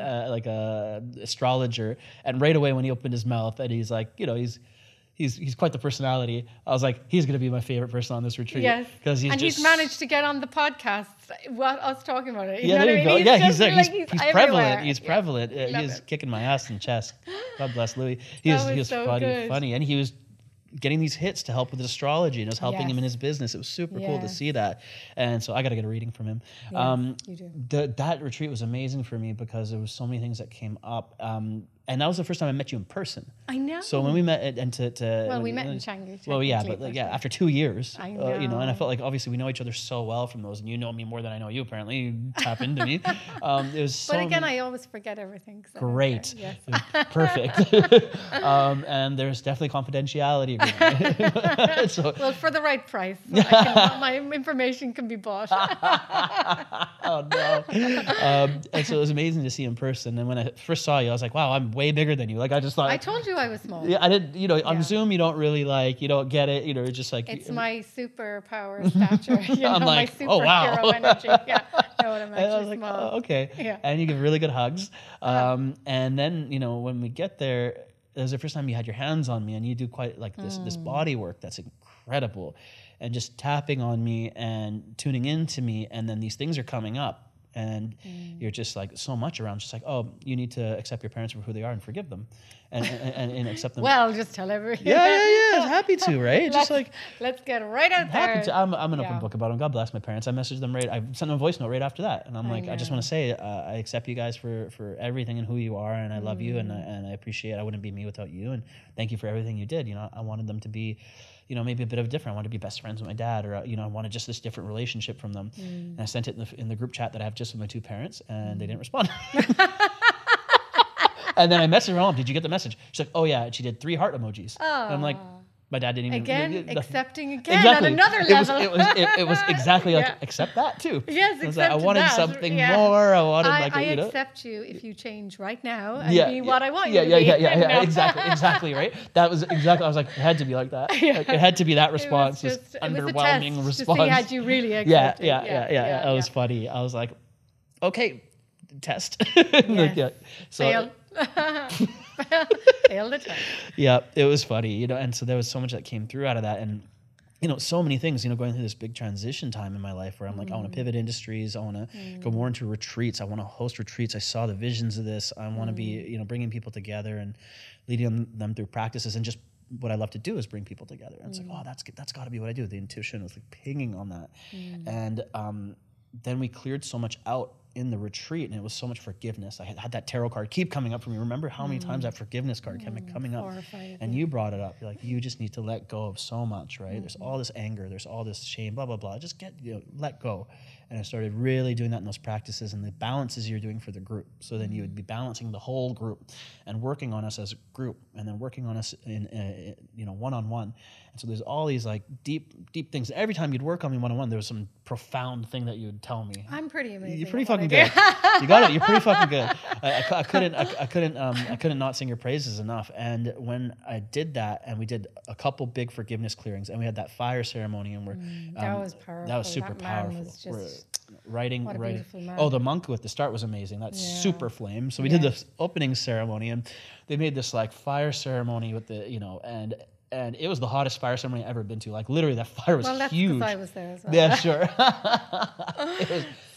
a astrologer. And right away when he opened his mouth, and he's like, he's quite the personality. I was like, he's going to be my favorite person on this retreat. Yes, because he's managed to get on the podcast. Us talking about it. Yeah, there you go. Yeah, he's prevalent. He's prevalent. He's kicking my ass in chess. God bless Louis. He was so funny, and he was getting these hits to help with his astrology, and it was helping him in his business. It was super cool to see that. And so I got to get a reading from him. Yes, you do. That retreat was amazing for me because there was so many things that came up. And that was the first time I met you in person. I know. So when we met, we met in Canggu. Well, yeah, but after 2 years, I know. And I felt like obviously we know each other so well from those, and you know me more than I know you. Apparently, you tap into me. It was. But again, I always forget everything. Great. Yes. Perfect. And there's definitely confidentiality agreement. Well, for the right price, my information can be bought. Oh no! And so it was amazing to see in person. And when I first saw you, I was like, "Wow, I'm way bigger than you." Like I just thought. I told you I was small. Yeah, I didn't. On Zoom, you don't really you don't get it. It's just like it's my superpower stature. I'm my superhero energy. Yeah, no, I'm actually small. Oh, okay. Yeah. And you give really good hugs. And then when we get there, it was the first time you had your hands on me, and you do quite this body work that's incredible, and just tapping on me and tuning into me, and then these things are coming up. And you're just so much around, just you need to accept your parents for who they are and forgive them, and accept them. Well, just tell everyone. Yeah. I was happy to, right? Let's get right out there. Happy to. I'm an open book about them. God bless my parents. I messaged them I sent them a voice note right after that, and I'm I just want to say I accept you guys for everything and who you are, and I love you, and I appreciate. I wouldn't be me without you, and thank you for everything you did. I wanted them to be. Maybe a bit of different. I wanted to be best friends with my dad, or I wanted just this different relationship from them. And I sent it in the group chat that I have just with my two parents, and they didn't respond. And then I messaged her mom. Did you get the message? She's like, "Oh yeah." And she did 3 heart emojis. Oh. And I'm like, my dad didn't even accepting again at another level. It was exactly accept that too. Yes, I wanted something more. I wanted I accept you if you change right now and be what I want you to be. Yeah. Exactly, right. That was exactly. I was like, it had to be like that. It had to be that response. This underwhelming response. To see had you really accepted. Yeah. That was funny. I was like, okay, test. Yes. So. Fail the test. Yeah, it was funny, and so there was so much that came through out of that, and so many things, going through this big transition time in my life where I'm I want to pivot industries, I want to go more into retreats, I want to host retreats. I saw the visions of this. I want to be, bringing people together and leading them through practices, and just what I love to do is bring people together. And it's that's got to be what I do. The intuition was pinging on that, and then we cleared so much out in the retreat, and it was so much forgiveness. I had that tarot card keep coming up for me. Remember how many times that forgiveness card kept coming up? And you brought it up. You're like, you just need to let go of so much, right? There's all this anger, there's all this shame, blah, blah, blah. Just let go. And I started really doing that in those practices, and the balances you're doing for the group. So then you would be balancing the whole group and working on us as a group, and then working on us in one-on-one. And so there's all these deep things. Every time you'd work on me one-on-one, there was some profound thing that you would tell me. I'm pretty amazing. You're pretty fucking good. You got it. You're pretty fucking good. I couldn't not sing your praises enough. And when I did that, and we did a couple big forgiveness clearings, and we had that fire ceremony, and that was powerful. That was super powerful. Was just, writing. What a beautiful man. Oh, the monk with the start was amazing. That's super flame. So we did this opening ceremony, and they made this fire ceremony with the and it was the hottest fire ceremony I've ever been to. Literally, that fire was huge. Well, that's because I was there as well. Yeah, sure. It was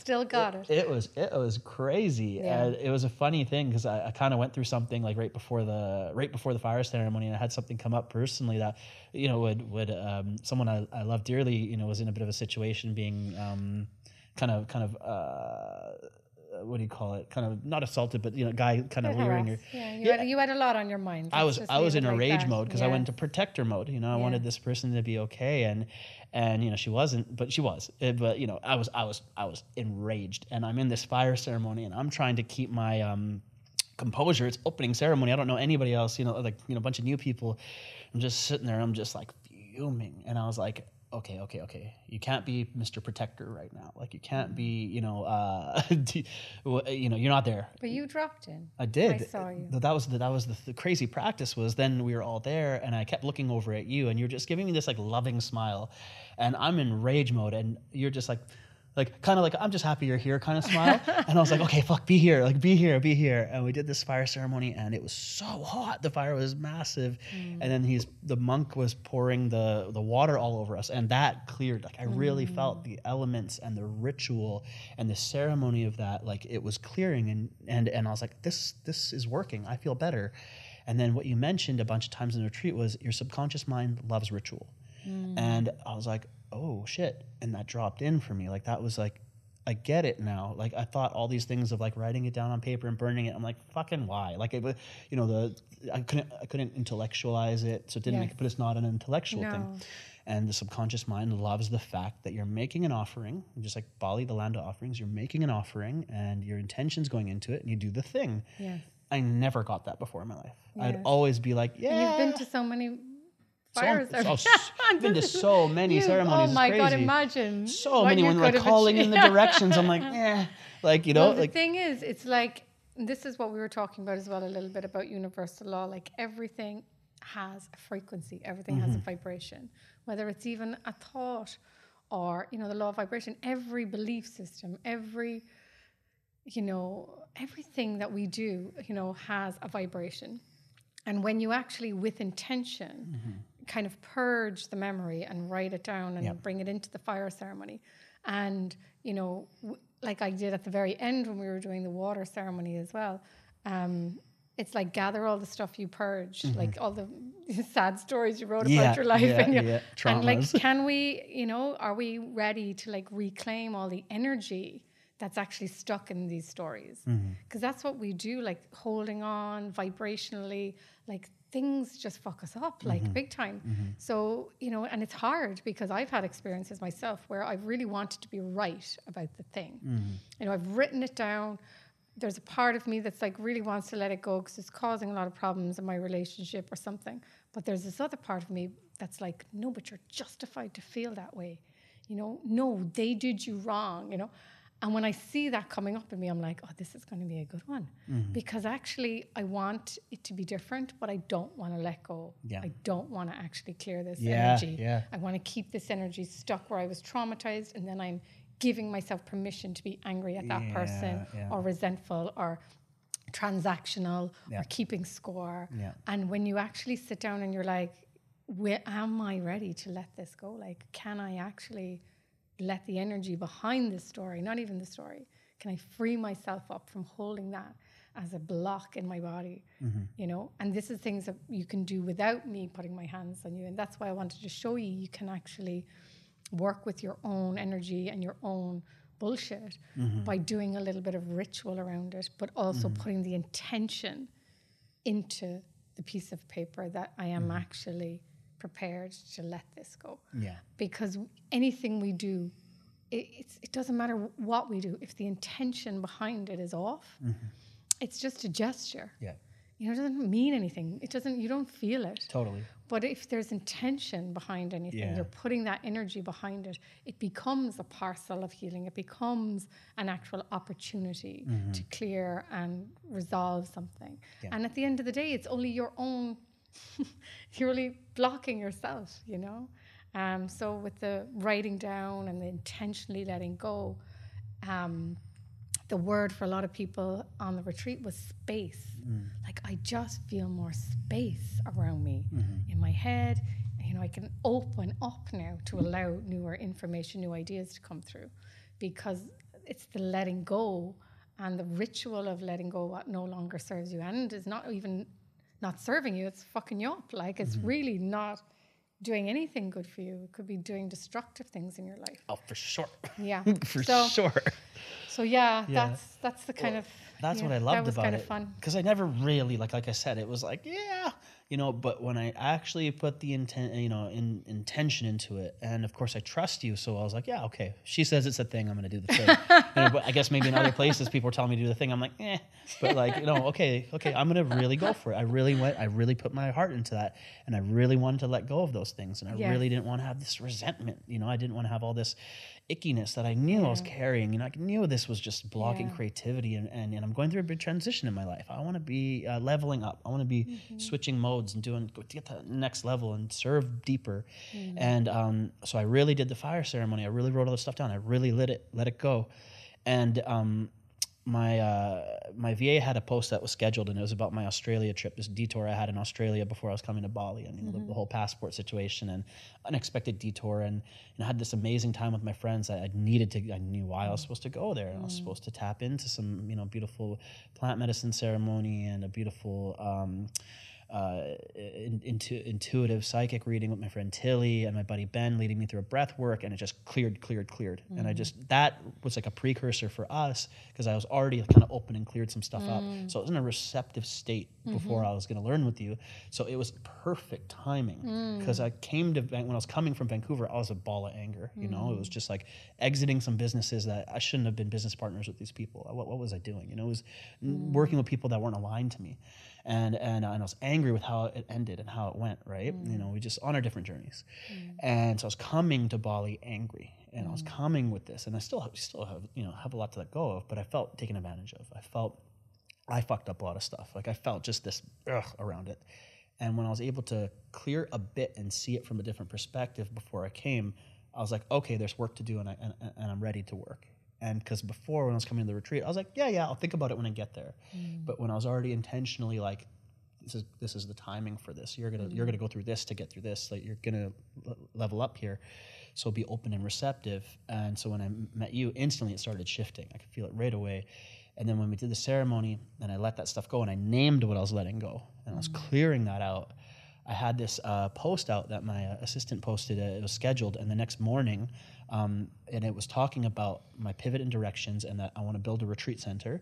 still got it. It was crazy, Yeah. and it was a funny thing because I kind of went through something like right before the fire ceremony, and I had something come up personally that would someone I love dearly was in a bit of a situation being kind of what do you call it? Kind of not assaulted, but guy kind of leering her. Yeah, you had a lot on your mind. I was in a rage mode because I went went into protector mode. I wanted this person to be okay, and she wasn't, but she was. But I was enraged, and I'm in this fire ceremony, and I'm trying to keep my composure. It's opening ceremony. I don't know anybody else. A bunch of new people. I'm just sitting there. I'm just like fuming, and I was like, okay. You can't be Mr. Protector right now. Like you can't be, you're not there. But you dropped in. I did. I saw you. That was the crazy practice was then we were all there and I kept looking over at you and you're just giving me this like loving smile and I'm in rage mode and you're just like kind of like I'm just happy you're here kind of smile. And I was like, okay, fuck, be here. And we did this fire ceremony and it was so hot. The fire was massive. And then the monk was pouring the water all over us and that cleared. Like I really felt the elements and the ritual and the ceremony of that. Like it was clearing and I was like, this is working. I feel better. And then what you mentioned a bunch of times in the retreat was your subconscious mind loves ritual. And I was like, oh shit. And that dropped in for me. Like that was like, I get it now. Like I thought all these things of like writing it down on paper and burning it. I'm like, fucking why? Like I couldn't intellectualize it. So it didn't but it's not an intellectual thing. And the subconscious mind loves the fact that you're making an offering, just like Bali, the land of offerings, you're making an offering and your intention's going into it and you do the thing. Yes. I never got that before in my life. Yes. I'd always be like, And you've been to so many fires. I've been to so many ceremonies. Oh my it's God, crazy. imagine. So many when like calling in the directions. I'm like, The thing is, it's like, this is what we were talking about as well, a little bit about universal law. Like everything has a frequency, everything has a vibration, whether it's even a thought or, the law of vibration, every belief system, everything that we do, has a vibration. And when you actually, with intention, kind of purge the memory and write it down and bring it into the fire ceremony. And, like I did at the very end when we were doing the water ceremony as well, it's like gather all the stuff you purged, like all the sad stories you wrote about your life. And like, can we, are we ready to like reclaim all the energy that's actually stuck in these stories? Because that's what we do, like holding on vibrationally, like things just fuck us up, like big time. So, and it's hard because I've had experiences myself where I've really wanted to be right about the thing. I've written it down. There's a part of me that's like really wants to let it go because it's causing a lot of problems in my relationship or something. But there's this other part of me that's like, no, but you're justified to feel that way. No, they did you wrong, And when I see that coming up in me, I'm like, oh, this is going to be a good one. Because actually I want it to be different, but I don't want to let go. I don't want to actually clear this energy. I want to keep this energy stuck where I was traumatized, and then I'm giving myself permission to be angry at that person or resentful or transactional or keeping score. And when you actually sit down and you're like, am I ready to let this go? Like, can I actually let the energy behind the story, not even the story, can I free myself up from holding that as a block in my body? And this is things that you can do without me putting my hands on you. And that's why I wanted to show you can actually work with your own energy and your own bullshit by doing a little bit of ritual around it, but also putting the intention into the piece of paper that I am actually prepared to let this go. Because anything we do, it doesn't matter what we do. If the intention behind it is off, it's just a gesture. It doesn't mean anything. You don't feel it. Totally. But if there's intention behind anything, you're putting that energy behind it, it becomes a parcel of healing. It becomes an actual opportunity to clear and resolve something. And at the end of the day, it's only your own, you're only blocking yourself, So with the writing down and the intentionally letting go, the word for a lot of people on the retreat was space. Like I just feel more space around me in my head. I can open up now to allow newer information, new ideas to come through, because it's the letting go and the ritual of letting go what no longer serves you and is not even not serving you. It's fucking you up. Like it's really not doing anything good for you. It could be doing destructive things in your life. Oh, for sure. Yeah. For sure. So yeah, that's the kind of that's what I loved about it. That was kind of fun. Because I never really like I said, it was like, yeah, you know, but when I actually put the intention into it, and of course I trust you, so I was like, yeah, okay, she says it's a thing, I'm gonna do the thing. But I guess maybe in other places people are telling me to do the thing, I'm like, but like, okay, I'm gonna really go for it. I really put my heart into that, and I really wanted to let go of those things, and I really didn't want to have this resentment, I didn't want to have all this ickiness that I knew I was carrying, I knew this was just blocking creativity, and I'm going through a big transition in my life. I want to be leveling up. I want to be switching modes and get to the next level and serve deeper. And so I really did the fire ceremony. I really wrote all this stuff down. I really let it go. And my VA had a post that was scheduled, and it was about my Australia trip, this detour I had in Australia before I was coming to Bali, and the whole passport situation and unexpected detour, and I had this amazing time with my friends. I knew why I was supposed to go there, and I was supposed to tap into some beautiful plant medicine ceremony and a beautiful intuitive psychic reading with my friend Tilly and my buddy Ben leading me through a breath work, and it just cleared. And that was like a precursor for us, because I was already kind of open and cleared some stuff up. So it was in a receptive state before I was going to learn with you. So it was perfect timing, because I came to, when I was coming from Vancouver, I was a ball of anger. It was just like exiting some businesses that I shouldn't have been business partners with these people. What was I doing? It was working with people that weren't aligned to me. And I was angry with how it ended and how it went, right? We just on our different journeys. And so I was coming to Bali angry, and I was coming with this, and I still have a lot to let go of, but I felt taken advantage of. I felt I fucked up a lot of stuff. Like I felt just this around it. And when I was able to clear a bit and see it from a different perspective before I came, I was like, okay, there's work to do, and I'm ready to work. And because before, when I was coming to the retreat, I was like, yeah, I'll think about it when I get there. But when I was already intentionally like, this is the timing for this. You're gonna go through this to get through this. Like you're gonna level up here. So be open and receptive. And so when I met you, instantly it started shifting. I could feel it right away. And then when we did the ceremony, and I let that stuff go, and I named what I was letting go, and I was clearing that out. I had this post out that my assistant posted. It was scheduled, and the next morning, and it was talking about my pivot in directions, and that I want to build a retreat center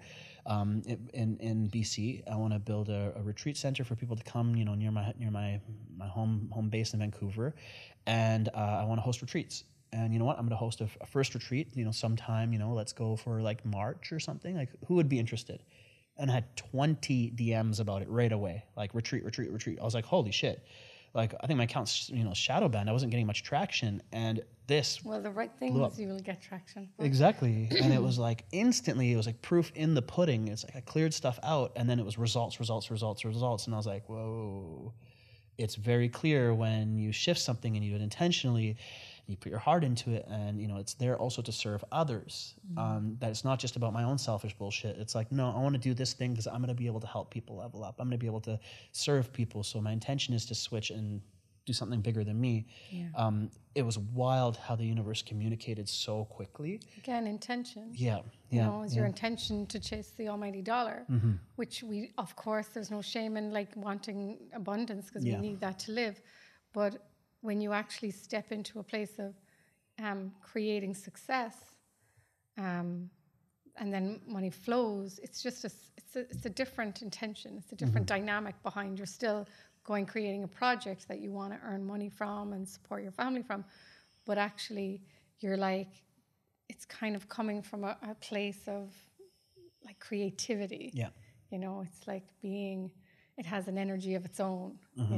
in BC. I want to build a retreat center for people to come, near my home base in Vancouver, and I want to host retreats. And you know what? I'm going to host a first retreat, sometime, let's go for like March or something. Like, who would be interested? And I had 20 DMs about it right away, like retreat. I was like, holy shit. Like, I think my account's, shadow banned. I wasn't getting much traction. And this. Well, the right thing is you will get traction. Exactly. And it was like instantly, it was like proof in the pudding. It's like I cleared stuff out, and then it was results. And I was like, whoa. It's very clear when you shift something and you do it intentionally, you put your heart into it, and it's there also to serve others. That it's not just about my own selfish bullshit. It's like, no, I want to do this thing because I'm going to be able to help people level up. I'm going to be able to serve people. So my intention is to switch and do something bigger than me. Yeah. It was wild how the universe communicated so quickly. Again, intention. Yeah. It's your intention to chase the almighty dollar, which we, of course, there's no shame in like wanting abundance, because we need that to live. But when you actually step into a place of creating success, and then money flows, it's just it's a different intention. It's a different dynamic behind. You're still creating a project that you want to earn money from and support your family from, but actually you're like, it's kind of coming from a place of like creativity. Yeah. It's like it has an energy of its own,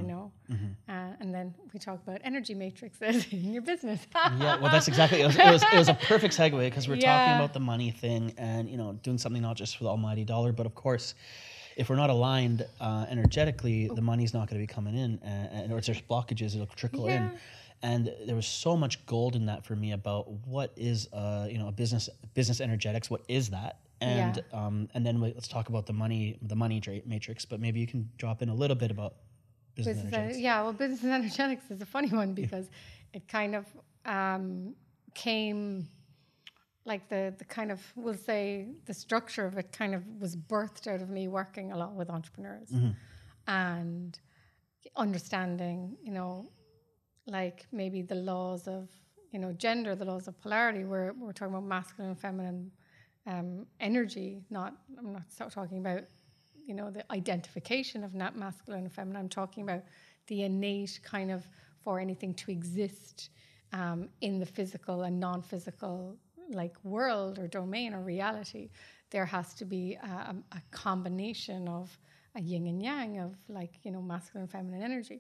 and then we talk about energy matrices in your business. Yeah, well, that's exactly, it was a perfect segue, because we're talking about the money thing and, doing something not just for the almighty dollar, but of course, if we're not aligned energetically, the money's not going to be coming in, or if there's blockages, it'll trickle in. And there was so much gold in that for me about what is, a business energetics. What is that? And then let's talk about the money matrix. But maybe you can drop in a little bit about business energetics. Well, business energetics is a funny one, because it kind of came like the kind of, we'll say the structure of it kind of was birthed out of me working a lot with entrepreneurs and understanding, you know, like maybe the laws of, you know, gender, the laws of polarity, where we're talking about masculine and feminine energy. I'm not talking about, you know, the identification of not masculine and feminine. I'm talking about the innate kind of, for anything to exist in the physical and non-physical like world or domain or reality, there has to be a combination of a yin and yang of, like, you know, masculine and feminine energy.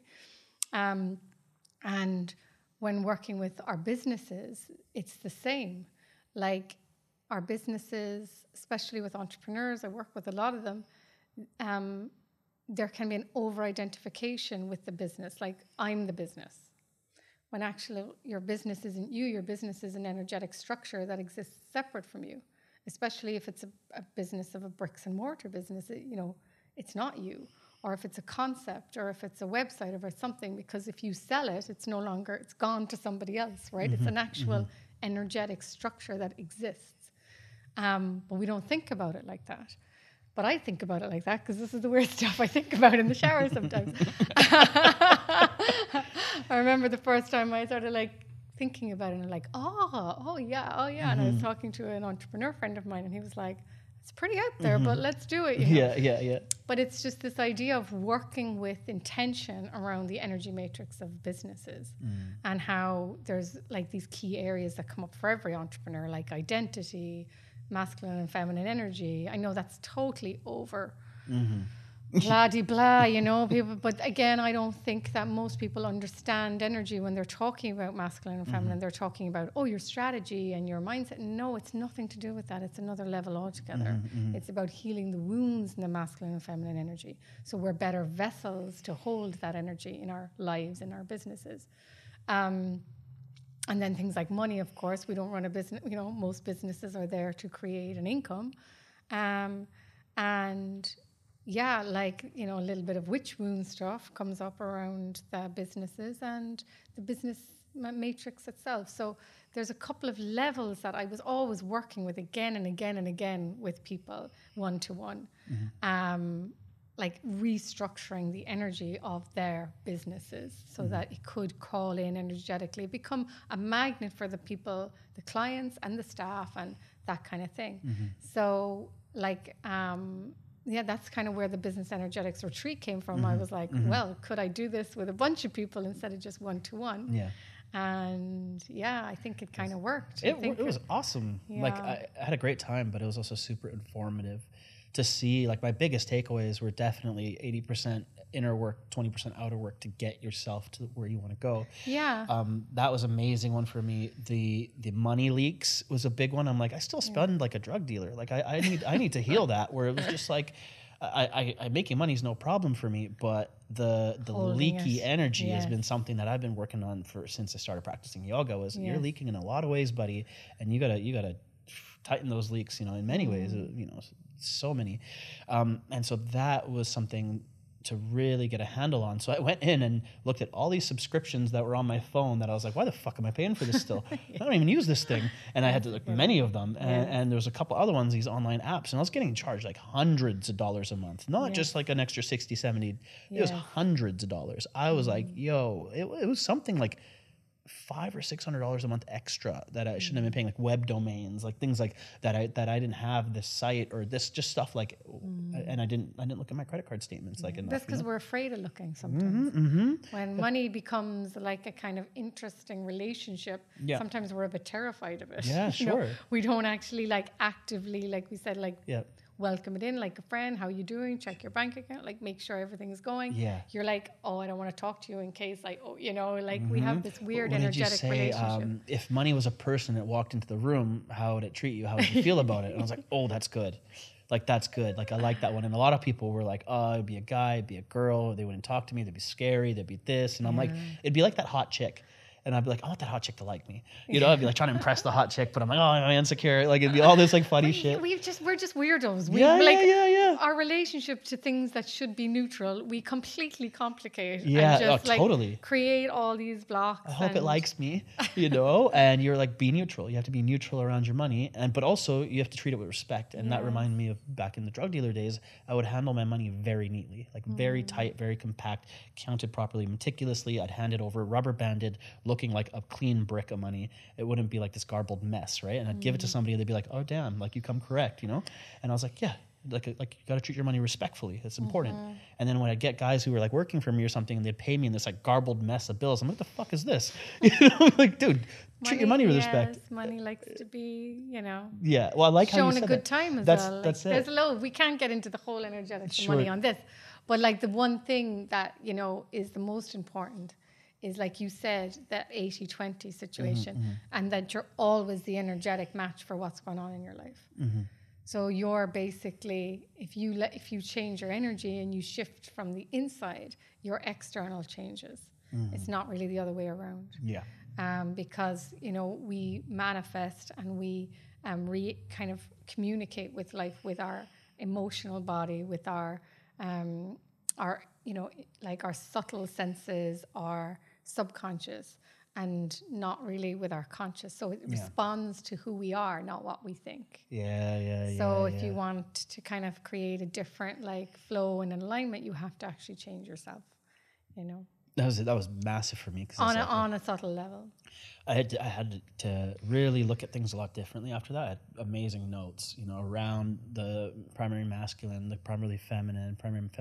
And when working with our businesses, it's the same. Like our businesses, especially with entrepreneurs, I work with a lot of them, there can be an over-identification with the business, like I'm the business. When actually your business isn't you, your business is an energetic structure that exists separate from you, especially if it's a business of a bricks and mortar business, you know, it's not you. Or if it's a concept, or if it's a website or something, because if you sell it, it's no longer, it's gone to somebody else, right? It's an actual energetic structure that exists. But we don't think about it like that. But I think about it like that because this is the weird stuff I think about in the shower sometimes. I remember the first time I started like thinking about it and like, oh yeah. And I was talking to an entrepreneur friend of mine and he was like, it's pretty out there, but let's do it. You know? Yeah. But it's just this idea of working with intention around the energy matrix of businesses and how there's like these key areas that come up for every entrepreneur, like identity, masculine and feminine energy. I know that's totally over blah-de-blah, you know, people. But again, I don't think that most people understand energy when they're talking about masculine and feminine. They're talking about, oh, your strategy and your mindset. No, it's nothing to do with that. It's another level altogether. It's about healing the wounds in the masculine and feminine energy. So we're better vessels to hold that energy in our lives, in our businesses. And then things like money, of course. We don't run a business, you know, most businesses are there to create an income. And yeah, like, you know, a little bit of witch wound stuff comes up around the businesses and the business matrix itself. So there's a couple of levels that I was always working with again and again and again with people one-to-one. Like restructuring the energy of their businesses so that it could call in energetically, become a magnet for the people, the clients and the staff and that kind of thing. So like, yeah, that's kind of where the Business Energetics Retreat came from. I was like, well, could I do this with a bunch of people instead of just one-to-one? Yeah. And yeah, I think it kind of worked. It was awesome. Yeah. Like I had a great time, but it was also super informative to see. Like my biggest takeaways were definitely 80% inner work, 20% outer work to get yourself to where you want to go. Yeah. That was an amazing one for me. The money leaks was a big one. I'm like, I still spend like a drug dealer. Like I need to heal that, where it was just like, I making money is no problem for me, but the leaky energy has been something that I've been working on since I started practicing yoga. You're leaking in a lot of ways, buddy, and you gotta tighten those leaks, you know, in many ways, you know, so many. And so that was something to really get a handle on. So I went in and looked at all these subscriptions that were on my phone that I was like, why the fuck am I paying for this still? I don't even use this thing. And I had to look many of them. And there was a couple other ones, these online apps, and I was getting charged like hundreds of dollars a month, not just like an extra 60, 70, it was hundreds of dollars. I was like, yo, it was something like $500 or $600 a month extra that I shouldn't have been paying, like web domains, like things like that I didn't have this site or this, just stuff like, and I didn't look at my credit card statements like enough. That's because we're afraid of looking sometimes. When money becomes like a kind of interesting relationship, sometimes we're a bit terrified of it. Yeah, sure. You know, we don't actually like actively, like we said, like welcome it in like a friend. How you doing? Check your bank account, like make sure everything is going. Yeah. You're like, oh, I don't want to talk to you in case like, oh, you know, like we have this weird energetic relationship. If money was a person that walked into the room, how would it treat you? How would you feel about it? And I was like, oh, that's good. Like, that's good. Like, I like that one. And a lot of people were like, oh, it'd be a guy, it'd be a girl. They wouldn't talk to me. They'd be scary. They'd be this. And I'm like, it'd be like that hot chick. and I'd be like, I want that hot chick to like me. You know, I'd be like trying to impress the hot chick, but I'm like, oh, I'm insecure. Like it'd be all this like funny shit. We're just weirdos. Yeah. Our relationship to things that should be neutral, we completely complicate. Yeah, and just, totally. Create all these blocks. I hope it likes me, you know. And you're like, be neutral. You have to be neutral around your money, but also you have to treat it with respect. And that reminded me of back in the drug dealer days. I would handle my money very neatly, like very tight, very compact, counted properly, meticulously. I'd hand it over, rubber banded, looking like a clean brick of money. It wouldn't be like this garbled mess, right? And I'd give it to somebody, and they'd be like, oh damn, like you come correct, you know. And I was like, yeah. Like you got to treat your money respectfully. It's important. And then when I get guys who were like working for me or something, and they'd pay me in this like garbled mess of bills, I'm like, what the fuck is this? You know, like, dude, treat your money with respect. Money likes to be, you know. Yeah, well, I like how you said shown a good time as well. That's it. There's a lot. We can't get into the whole energetics of money on this, but like the one thing that you know is the most important is, like you said, that 80-20 situation, and that you're always the energetic match for what's going on in your life. So you're basically, if you change your energy and you shift from the inside, your external changes. It's not really the other way around. Yeah. Because, you know, we manifest and we kind of communicate with life with our emotional body, with our you know, like our subtle senses, our subconscious, and not really with our conscious. So it responds to who we are, not what we think. So if you want to kind of create a different like flow and alignment, you have to actually change yourself, you know. That was massive for me. On a subtle level. I had to really look at things a lot differently after that. I had amazing notes, you know, around the primary masculine, the primary feminine,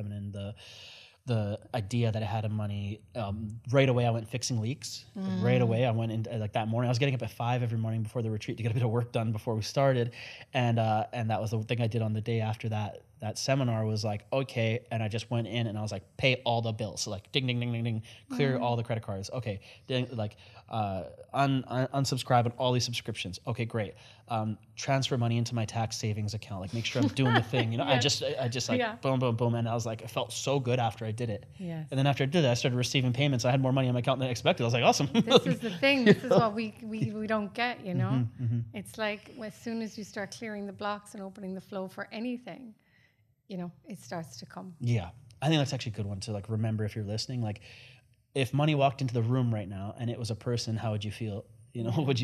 the idea that I had of money. Right away, I went fixing leaks. Right away, I went in like that morning. I was getting up at 5 every morning before the retreat to get a bit of work done before we started, and that was the thing I did on the day after that seminar. Was like, okay, and I just went in and I was like, pay all the bills. So like, ding, ding, ding, ding, ding, clear all the credit cards. Okay, ding, like unsubscribe on all these subscriptions. Okay, great. Transfer money into my tax savings account. Like, make sure I'm doing the thing. You know, I just like boom, boom, boom, and I was like, I felt so good after I did it. Yes. And then after I did that, I started receiving payments. I had more money on my account than I expected. I was like, awesome. This is the thing. This is what we don't get, you know. It's like as soon as you start clearing the blocks and opening the flow for anything, you know, it starts to come. Yeah. I think that's actually a good one to like remember if you're listening. Like, if money walked into the room right now and it was a person, how would you feel? You know, what would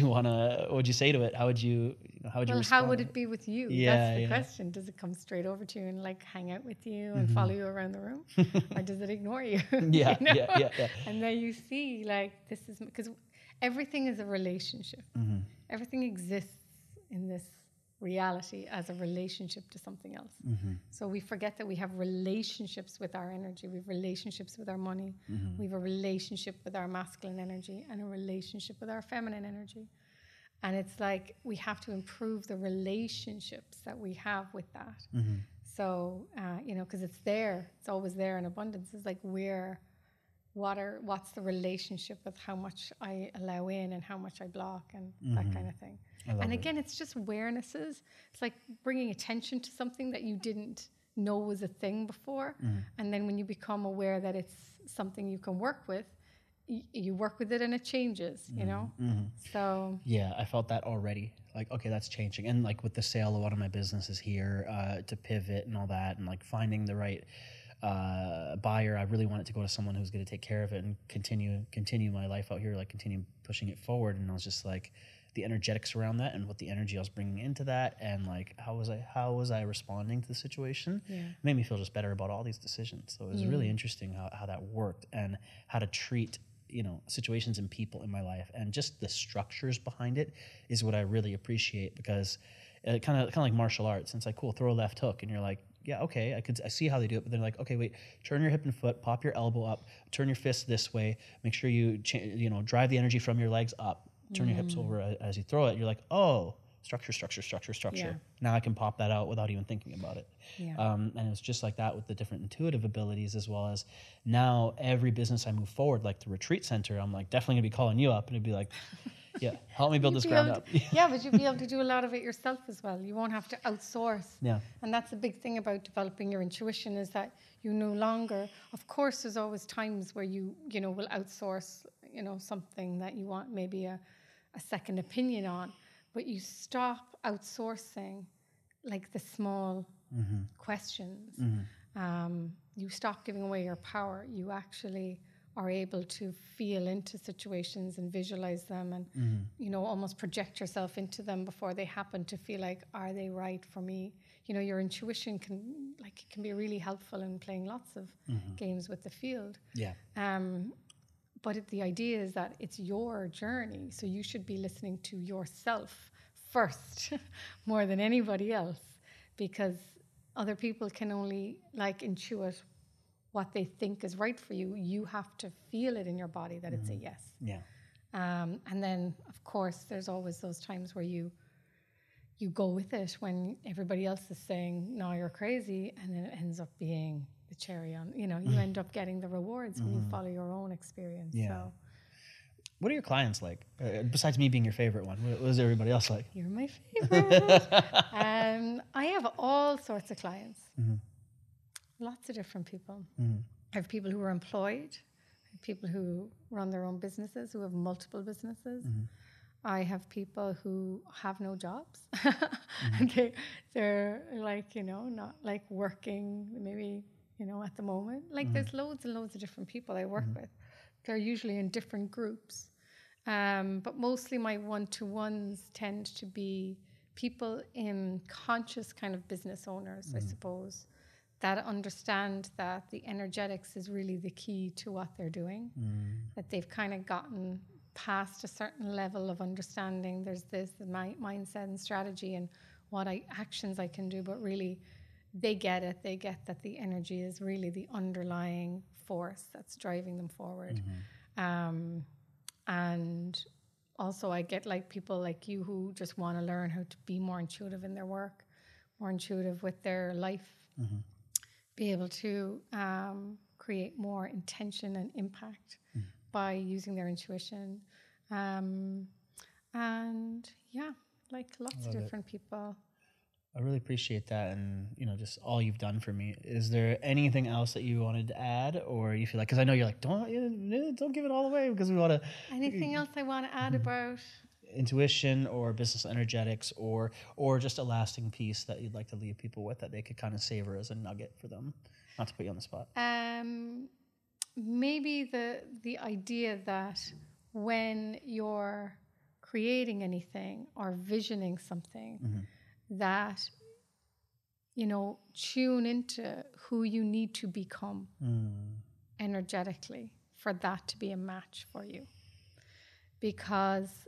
you say to it? How would you respond? How would it be with you? That's the question. Does it come straight over to you and like hang out with you and follow you around the room? Or does it ignore you? Yeah, you know? yeah. And then you see, like, this is because everything is a relationship. Everything exists in this reality as a relationship to something else. So we forget that we have relationships with our energy, we have relationships with our money, we have a relationship with our masculine energy and a relationship with our feminine energy. And it's like we have to improve the relationships that we have with that. So, you know, because it's there, it's always there in abundance. It's like what's the relationship with how much I allow in and how much I block and that kind of thing. And again, it's just awarenesses. It's like bringing attention to something that you didn't know was a thing before. And then when you become aware that it's something you can work with, you work with it and it changes, you know? So. Yeah, I felt that already. Like, okay, that's changing. And like with the sale of one of my businesses here, to pivot and all that, and like finding the right buyer, I really wanted to go to someone who's going to take care of it and continue my life out here, like continue pushing it forward. And I was just like, the energetics around that and what the energy I was bringing into that, and like how was I responding to the situation, made me feel just better about all these decisions. So it was really interesting how that worked and how to treat, you know, situations and people in my life, and just the structures behind it is what I really appreciate, because it kind of like martial arts. And it's like, cool, throw a left hook, and you're like, yeah, okay, I see how they do it, but they're like, okay, wait, turn your hip and foot, pop your elbow up, turn your fist this way, make sure you drive the energy from your legs up, turn your hips over as you throw it. You're like, oh, structure. Yeah. Now I can pop that out without even thinking about it. Yeah. And it was just like that with the different intuitive abilities, as well as now every business I move forward, like the retreat center, I'm like definitely gonna be calling you up and it'd be like, yeah, help me build this ground up. Yeah, but you'll be able to do a lot of it yourself as well. You won't have to outsource. Yeah. And that's the big thing about developing your intuition, is that you no longer, of course, there's always times where you will outsource, something that you want maybe a second opinion on, but you stop outsourcing like the small questions. You stop giving away your power. You actually are able to feel into situations and visualize them and, almost project yourself into them before they happen, to feel like, are they right for me? Your intuition can be really helpful in playing lots of games with the field. Yeah. But the idea is that it's your journey, so you should be listening to yourself first more than anybody else, because other people can only intuit what they think is right for you. You have to feel it in your body that it's a yes. Yeah. And then, of course, there's always those times where you go with it when everybody else is saying, no, you're crazy, and then it ends up being the cherry on, you end up getting the rewards when you follow your own experience. Yeah. So, what are your clients like? Besides me being your favorite one, what is everybody else like? you're my favorite. I have all sorts of clients. Lots of different people. I have people who are employed. I have people who run their own businesses, who have multiple businesses. I have people who have no jobs. They're not working maybe, at the moment. There's loads and loads of different people I work with. They're usually in different groups. But mostly my one-to-ones tend to be people in conscious kind of business owners, I suppose, that understand that the energetics is really the key to what they're doing, that they've kind of gotten past a certain level of understanding. There's this mindset and strategy and what actions I can do, but really they get it. They get that the energy is really the underlying force that's driving them forward. And also I get people like you who just want to learn how to be more intuitive in their work, more intuitive with their life, be able to create more intention and impact by using their intuition. And yeah, lots of different people. I really appreciate that, and just all you've done for me. Is there anything else that you wanted to add, or you feel like, because I know you're like, don't give it all away, because we want to. Anything else I want to add about intuition or business energetics, or just a lasting piece that you'd like to leave people with that they could kind of savor as a nugget for them? Not to put you on the spot. Maybe the idea that when you're creating anything or visioning something, that tune into who you need to become energetically for that to be a match for you, because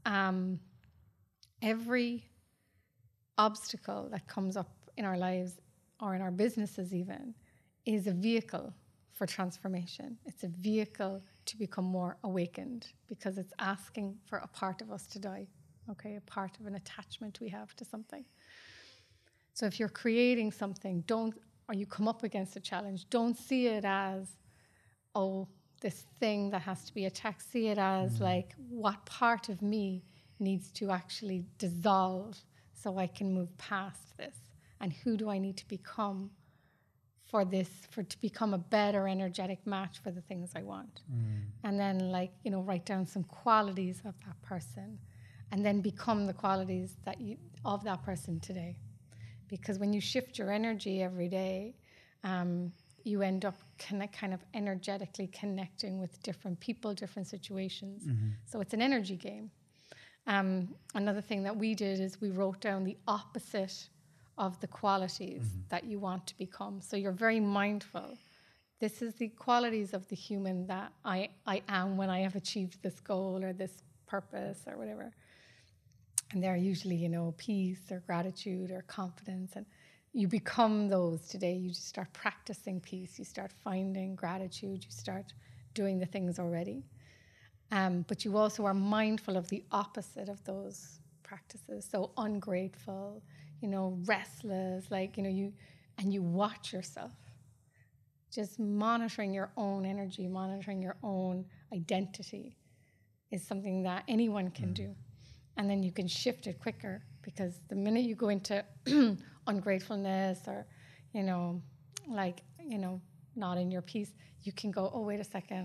every obstacle that comes up in our lives or in our businesses even is a vehicle for transformation. It's a vehicle to become more awakened, because it's asking for a part of us to die, a part of an attachment we have to something. So if you're creating something, or you come up against a challenge, don't see it as, this thing that has to be attacked. See it as what part of me needs to actually dissolve so I can move past this, and who do I need to become to become a better energetic match for the things I want. And then write down some qualities of that person, and then become the qualities of that person today. Because when you shift your energy every day, you end up kind of energetically connecting with different people, different situations. So it's an energy game. Another thing that we did is we wrote down the opposite of the qualities that you want to become. So you're very mindful. This is the qualities of the human that I am when I have achieved this goal or this purpose or whatever. And they're usually, peace or gratitude or confidence. And you become those today. You just start practicing peace. You start finding gratitude. You start doing the things already. But you also are mindful of the opposite of those practices. So ungrateful, restless, you watch yourself. Just monitoring your own energy, monitoring your own identity is something that anyone can do. And then you can shift it quicker, because the minute you go into ungratefulness or, not in your peace, you can go, oh, wait a second,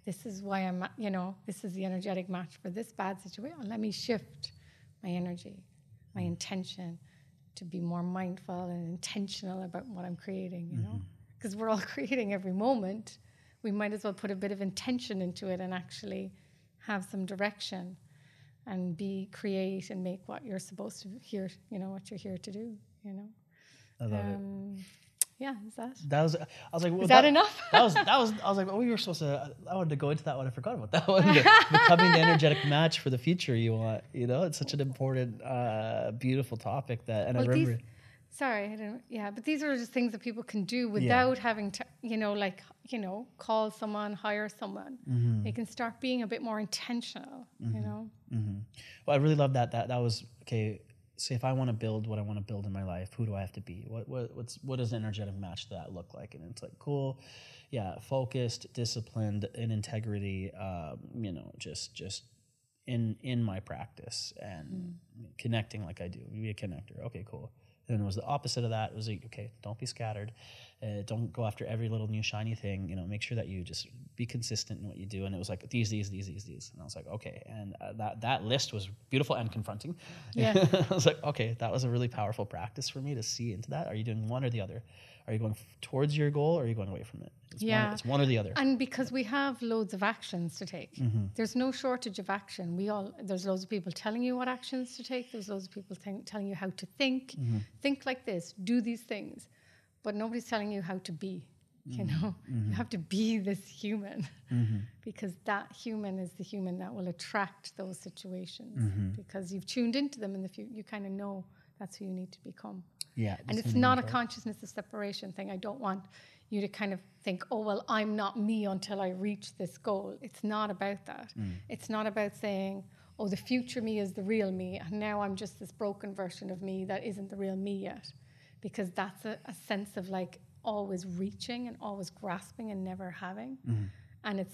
this is why I'm, this is the energetic match for this bad situation. Let me shift my energy, my intention to be more mindful and intentional about what I'm creating, you know? Because we're all creating every moment. We might as well put a bit of intention into it and actually have some direction and create and make what you're supposed to hear, what you're here to do, I love it. Yeah, is that? I was like, well, is that enough? I was like, oh, we were supposed to, I wanted to go into that one. I forgot about that one. Becoming the energetic match for the future you want, it's such an important, beautiful topic I remember. But these are just things that people can do without having to, call someone, hire someone. They can start being a bit more intentional, Well, I really love that. That was, okay, say if I want to build what I want to build in my life, who do I have to be? What does an energetic match to that look like? And it's like, cool, yeah, focused, disciplined, in integrity, just in my practice and connecting like I do. Be a connector. Okay, cool. And then it was the opposite of that. It was like, okay, don't be scattered. Don't go after every little new shiny thing. Make sure that you just be consistent in what you do. And it was like these. And I was like, okay. And that list was beautiful and confronting. Yeah. I was like, okay, that was a really powerful practice for me to see into that. Are you doing one or the other? Are you going towards your goal or are you going away from it? It's one or the other. And because we have loads of actions to take, there's no shortage of action. There's loads of people telling you what actions to take. There's loads of people telling you how to think. Think like this, do these things. But nobody's telling you how to be, You have to be this human because that human is the human that will attract those situations because you've tuned into them in the future. You kind of know that's who you need to become. Yeah. And it's not a consciousness of separation thing. I don't want you to kind of think, oh, well, I'm not me until I reach this goal. It's not about that. It's not about saying, oh, the future me is the real me, and now I'm just this broken version of me that isn't the real me yet. Because that's a sense of like always reaching and always grasping and never having. And it's,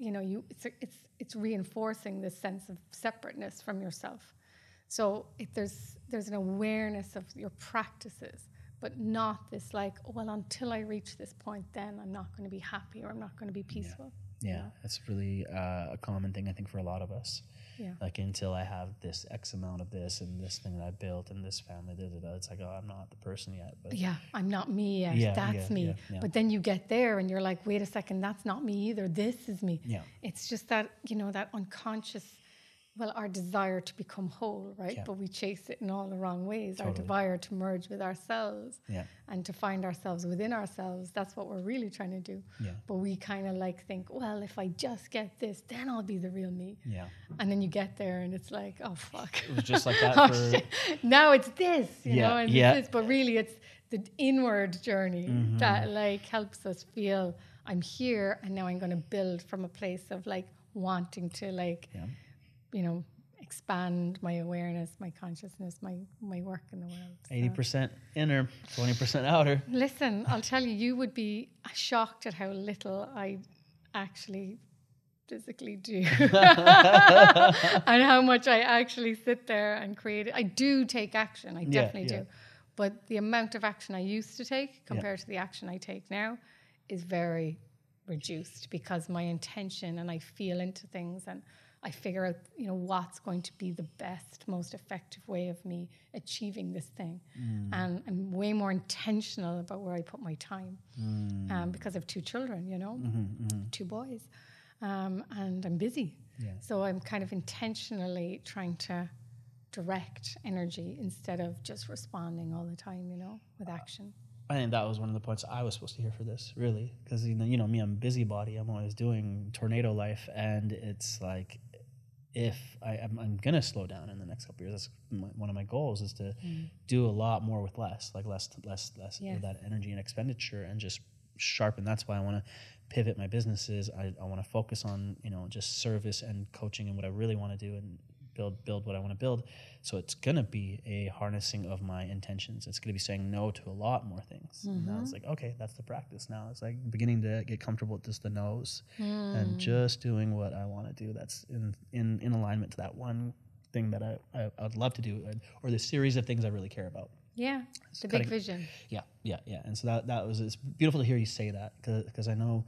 it's reinforcing this sense of separateness from yourself. So there's an awareness of your practices, but not this like, oh, well, until I reach this point, then I'm not going to be happy or I'm not going to be peaceful. Yeah, that's really a common thing, I think, for a lot of us. Yeah. Like, until I have this X amount of this and this thing that I built and this family, it's like, oh, I'm not the person yet. But I'm not me yet. That's me. Yeah. But then you get there and you're like, wait a second, that's not me either. This is me. Yeah. It's just that, that unconscious, our desire to become whole, right? Yeah. But we chase it in all the wrong ways. Totally. Our desire to merge with ourselves and to find ourselves within ourselves. That's what we're really trying to do. Yeah. But we kind of think, well, if I just get this, then I'll be the real me. Yeah. And then you get there and it's like, oh, fuck. It was just like that shit. Now it's this, know, and it's this. But really it's the inward journey that helps us feel I'm here and now I'm going to build from a place of wanting to expand my awareness, my consciousness, my work in the world. So. 80% inner, 20% outer. Listen, I'll tell you, you would be shocked at how little I actually physically do and how much I actually sit there and create it. I do take action. I definitely do. But the amount of action I used to take compared to the action I take now is very reduced because my intention and I feel into things and I figure out, what's going to be the best, most effective way of me achieving this thing. And I'm way more intentional about where I put my time because I have 2 children, 2 boys, and I'm busy. Yeah. So I'm kind of intentionally trying to direct energy instead of just responding all the time, with action. I think that was one of the points I was supposed to hear for this, really, because me, I'm a busybody. I'm always doing tornado life, and it's like, if I'm gonna slow down in the next couple of years, that's one of my goals is to do a lot more with less, less of that energy and expenditure, and just sharpen. That's why I want to pivot my businesses. I want to focus on just service and coaching and what I really want to do and build what I want to build. So it's going to be a harnessing of my intentions. It's going to be saying no to a lot more things. And now it's like, okay, that's the practice now. It's like beginning to get comfortable with just the no's and just doing what I want to do. That's in alignment to that one thing that I'd love to do, or the series of things I really care about. Yeah, the big vision. Yeah. And so that was, it's beautiful to hear you say that because I know,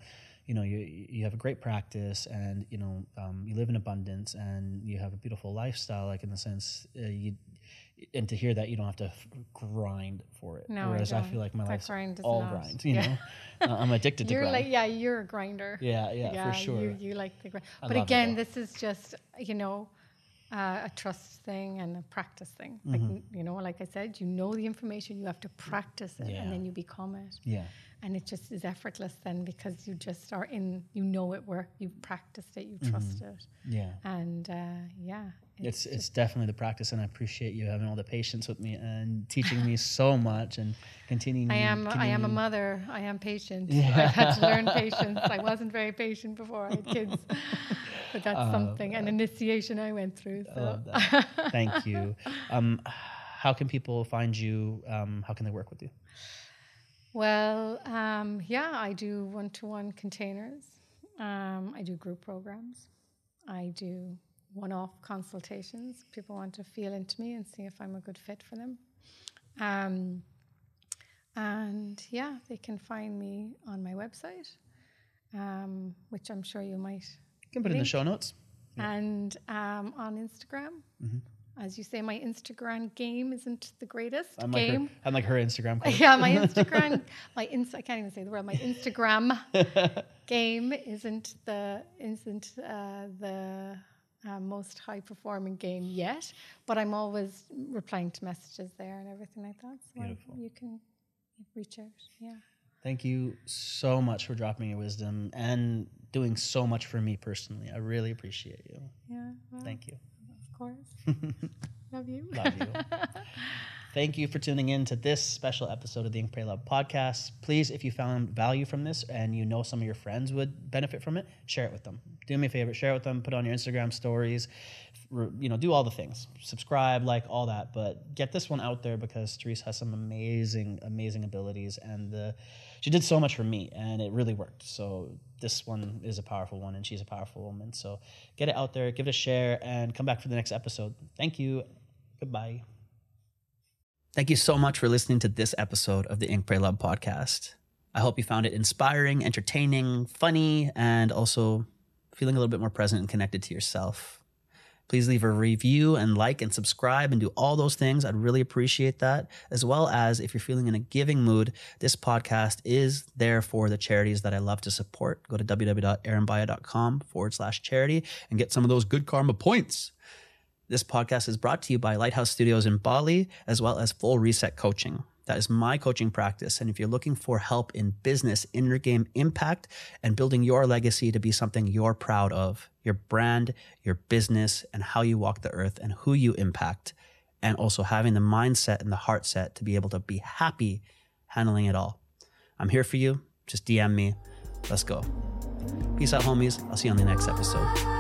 you know, you have a great practice, and you know, you live in abundance, and you have a beautiful lifestyle. Like in the sense, and to hear that you don't have to grind for it. No, Whereas I don't. feel like my That life's grind is all not. grind. You know, I'm addicted to You're grind. like, you're a grinder. Yeah, for sure. You like the grind. I But love it, again, though. this is just, you know, a trust thing and a practice thing. Like, you know, like I said, you know the information, you have to practice it, Yeah. and then you become it. Yeah. And it just is effortless then, because you just are in, you know it work, you've practiced it, you trust it. Yeah. And It's definitely the practice, and I appreciate you having all the patience with me and teaching me so much and continuing. I am a mother. I am patient. Yeah. I've had to learn patience. I wasn't very patient before I had kids, but that's something, an initiation I went through. I So. love that. Thank you. How can people find you? How can they work with you? Well, I do one-to-one containers. I do group programs. I do one-off consultations. People want to feel into me and see if I'm a good fit for them. They can find me on my website, which I'm sure you might. You can put it in the show notes. And on Instagram. As you say, my Instagram game isn't the greatest I'm game. like her Instagram coach. Yeah, my Instagram, I can't even say the word. My Instagram game isn't the most high performing game yet, but I'm always replying to messages there and everything like that. So Beautiful. you can reach out. Yeah. Thank you so much for dropping your wisdom and doing so much for me personally. I really appreciate you. Yeah. Well, Thank you. of course. Love you. Love you. Thank you for tuning in to this special episode of the Ink Pray Love podcast. Please, if you found value from this and you know some of your friends would benefit from it, share it with them. Do me a favor, share it with them, put it on your Instagram stories, you know, do all the things. Subscribe, like, all that. But get this one out there, because Therese has some amazing, amazing abilities, and she did so much for me, and it really worked. So this one is a powerful one, and she's a powerful woman. So get it out there, give it a share, and come back for the next episode. Thank you. Goodbye. Thank you so much for listening to this episode of the Ink Pray Love podcast. I hope you found it inspiring, entertaining, funny, and also feeling a little bit more present and connected to yourself. Please leave a review and like and subscribe and do all those things. I'd really appreciate that. As well as, if you're feeling in a giving mood, this podcast is there for the charities that I love to support. Go to www.aaronbaya.com/charity and get some of those good karma points. This podcast is brought to you by Lighthouse Studios in Bali, as well as Full Reset Coaching. That is my coaching practice. And if you're looking for help in business, inner game impact, and building your legacy to be something you're proud of, your brand, your business, and how you walk the earth and who you impact, and also having the mindset and the heart set to be able to be happy handling it all, I'm here for you. Just DM me. Let's go. Peace out, homies. I'll see you on the next episode.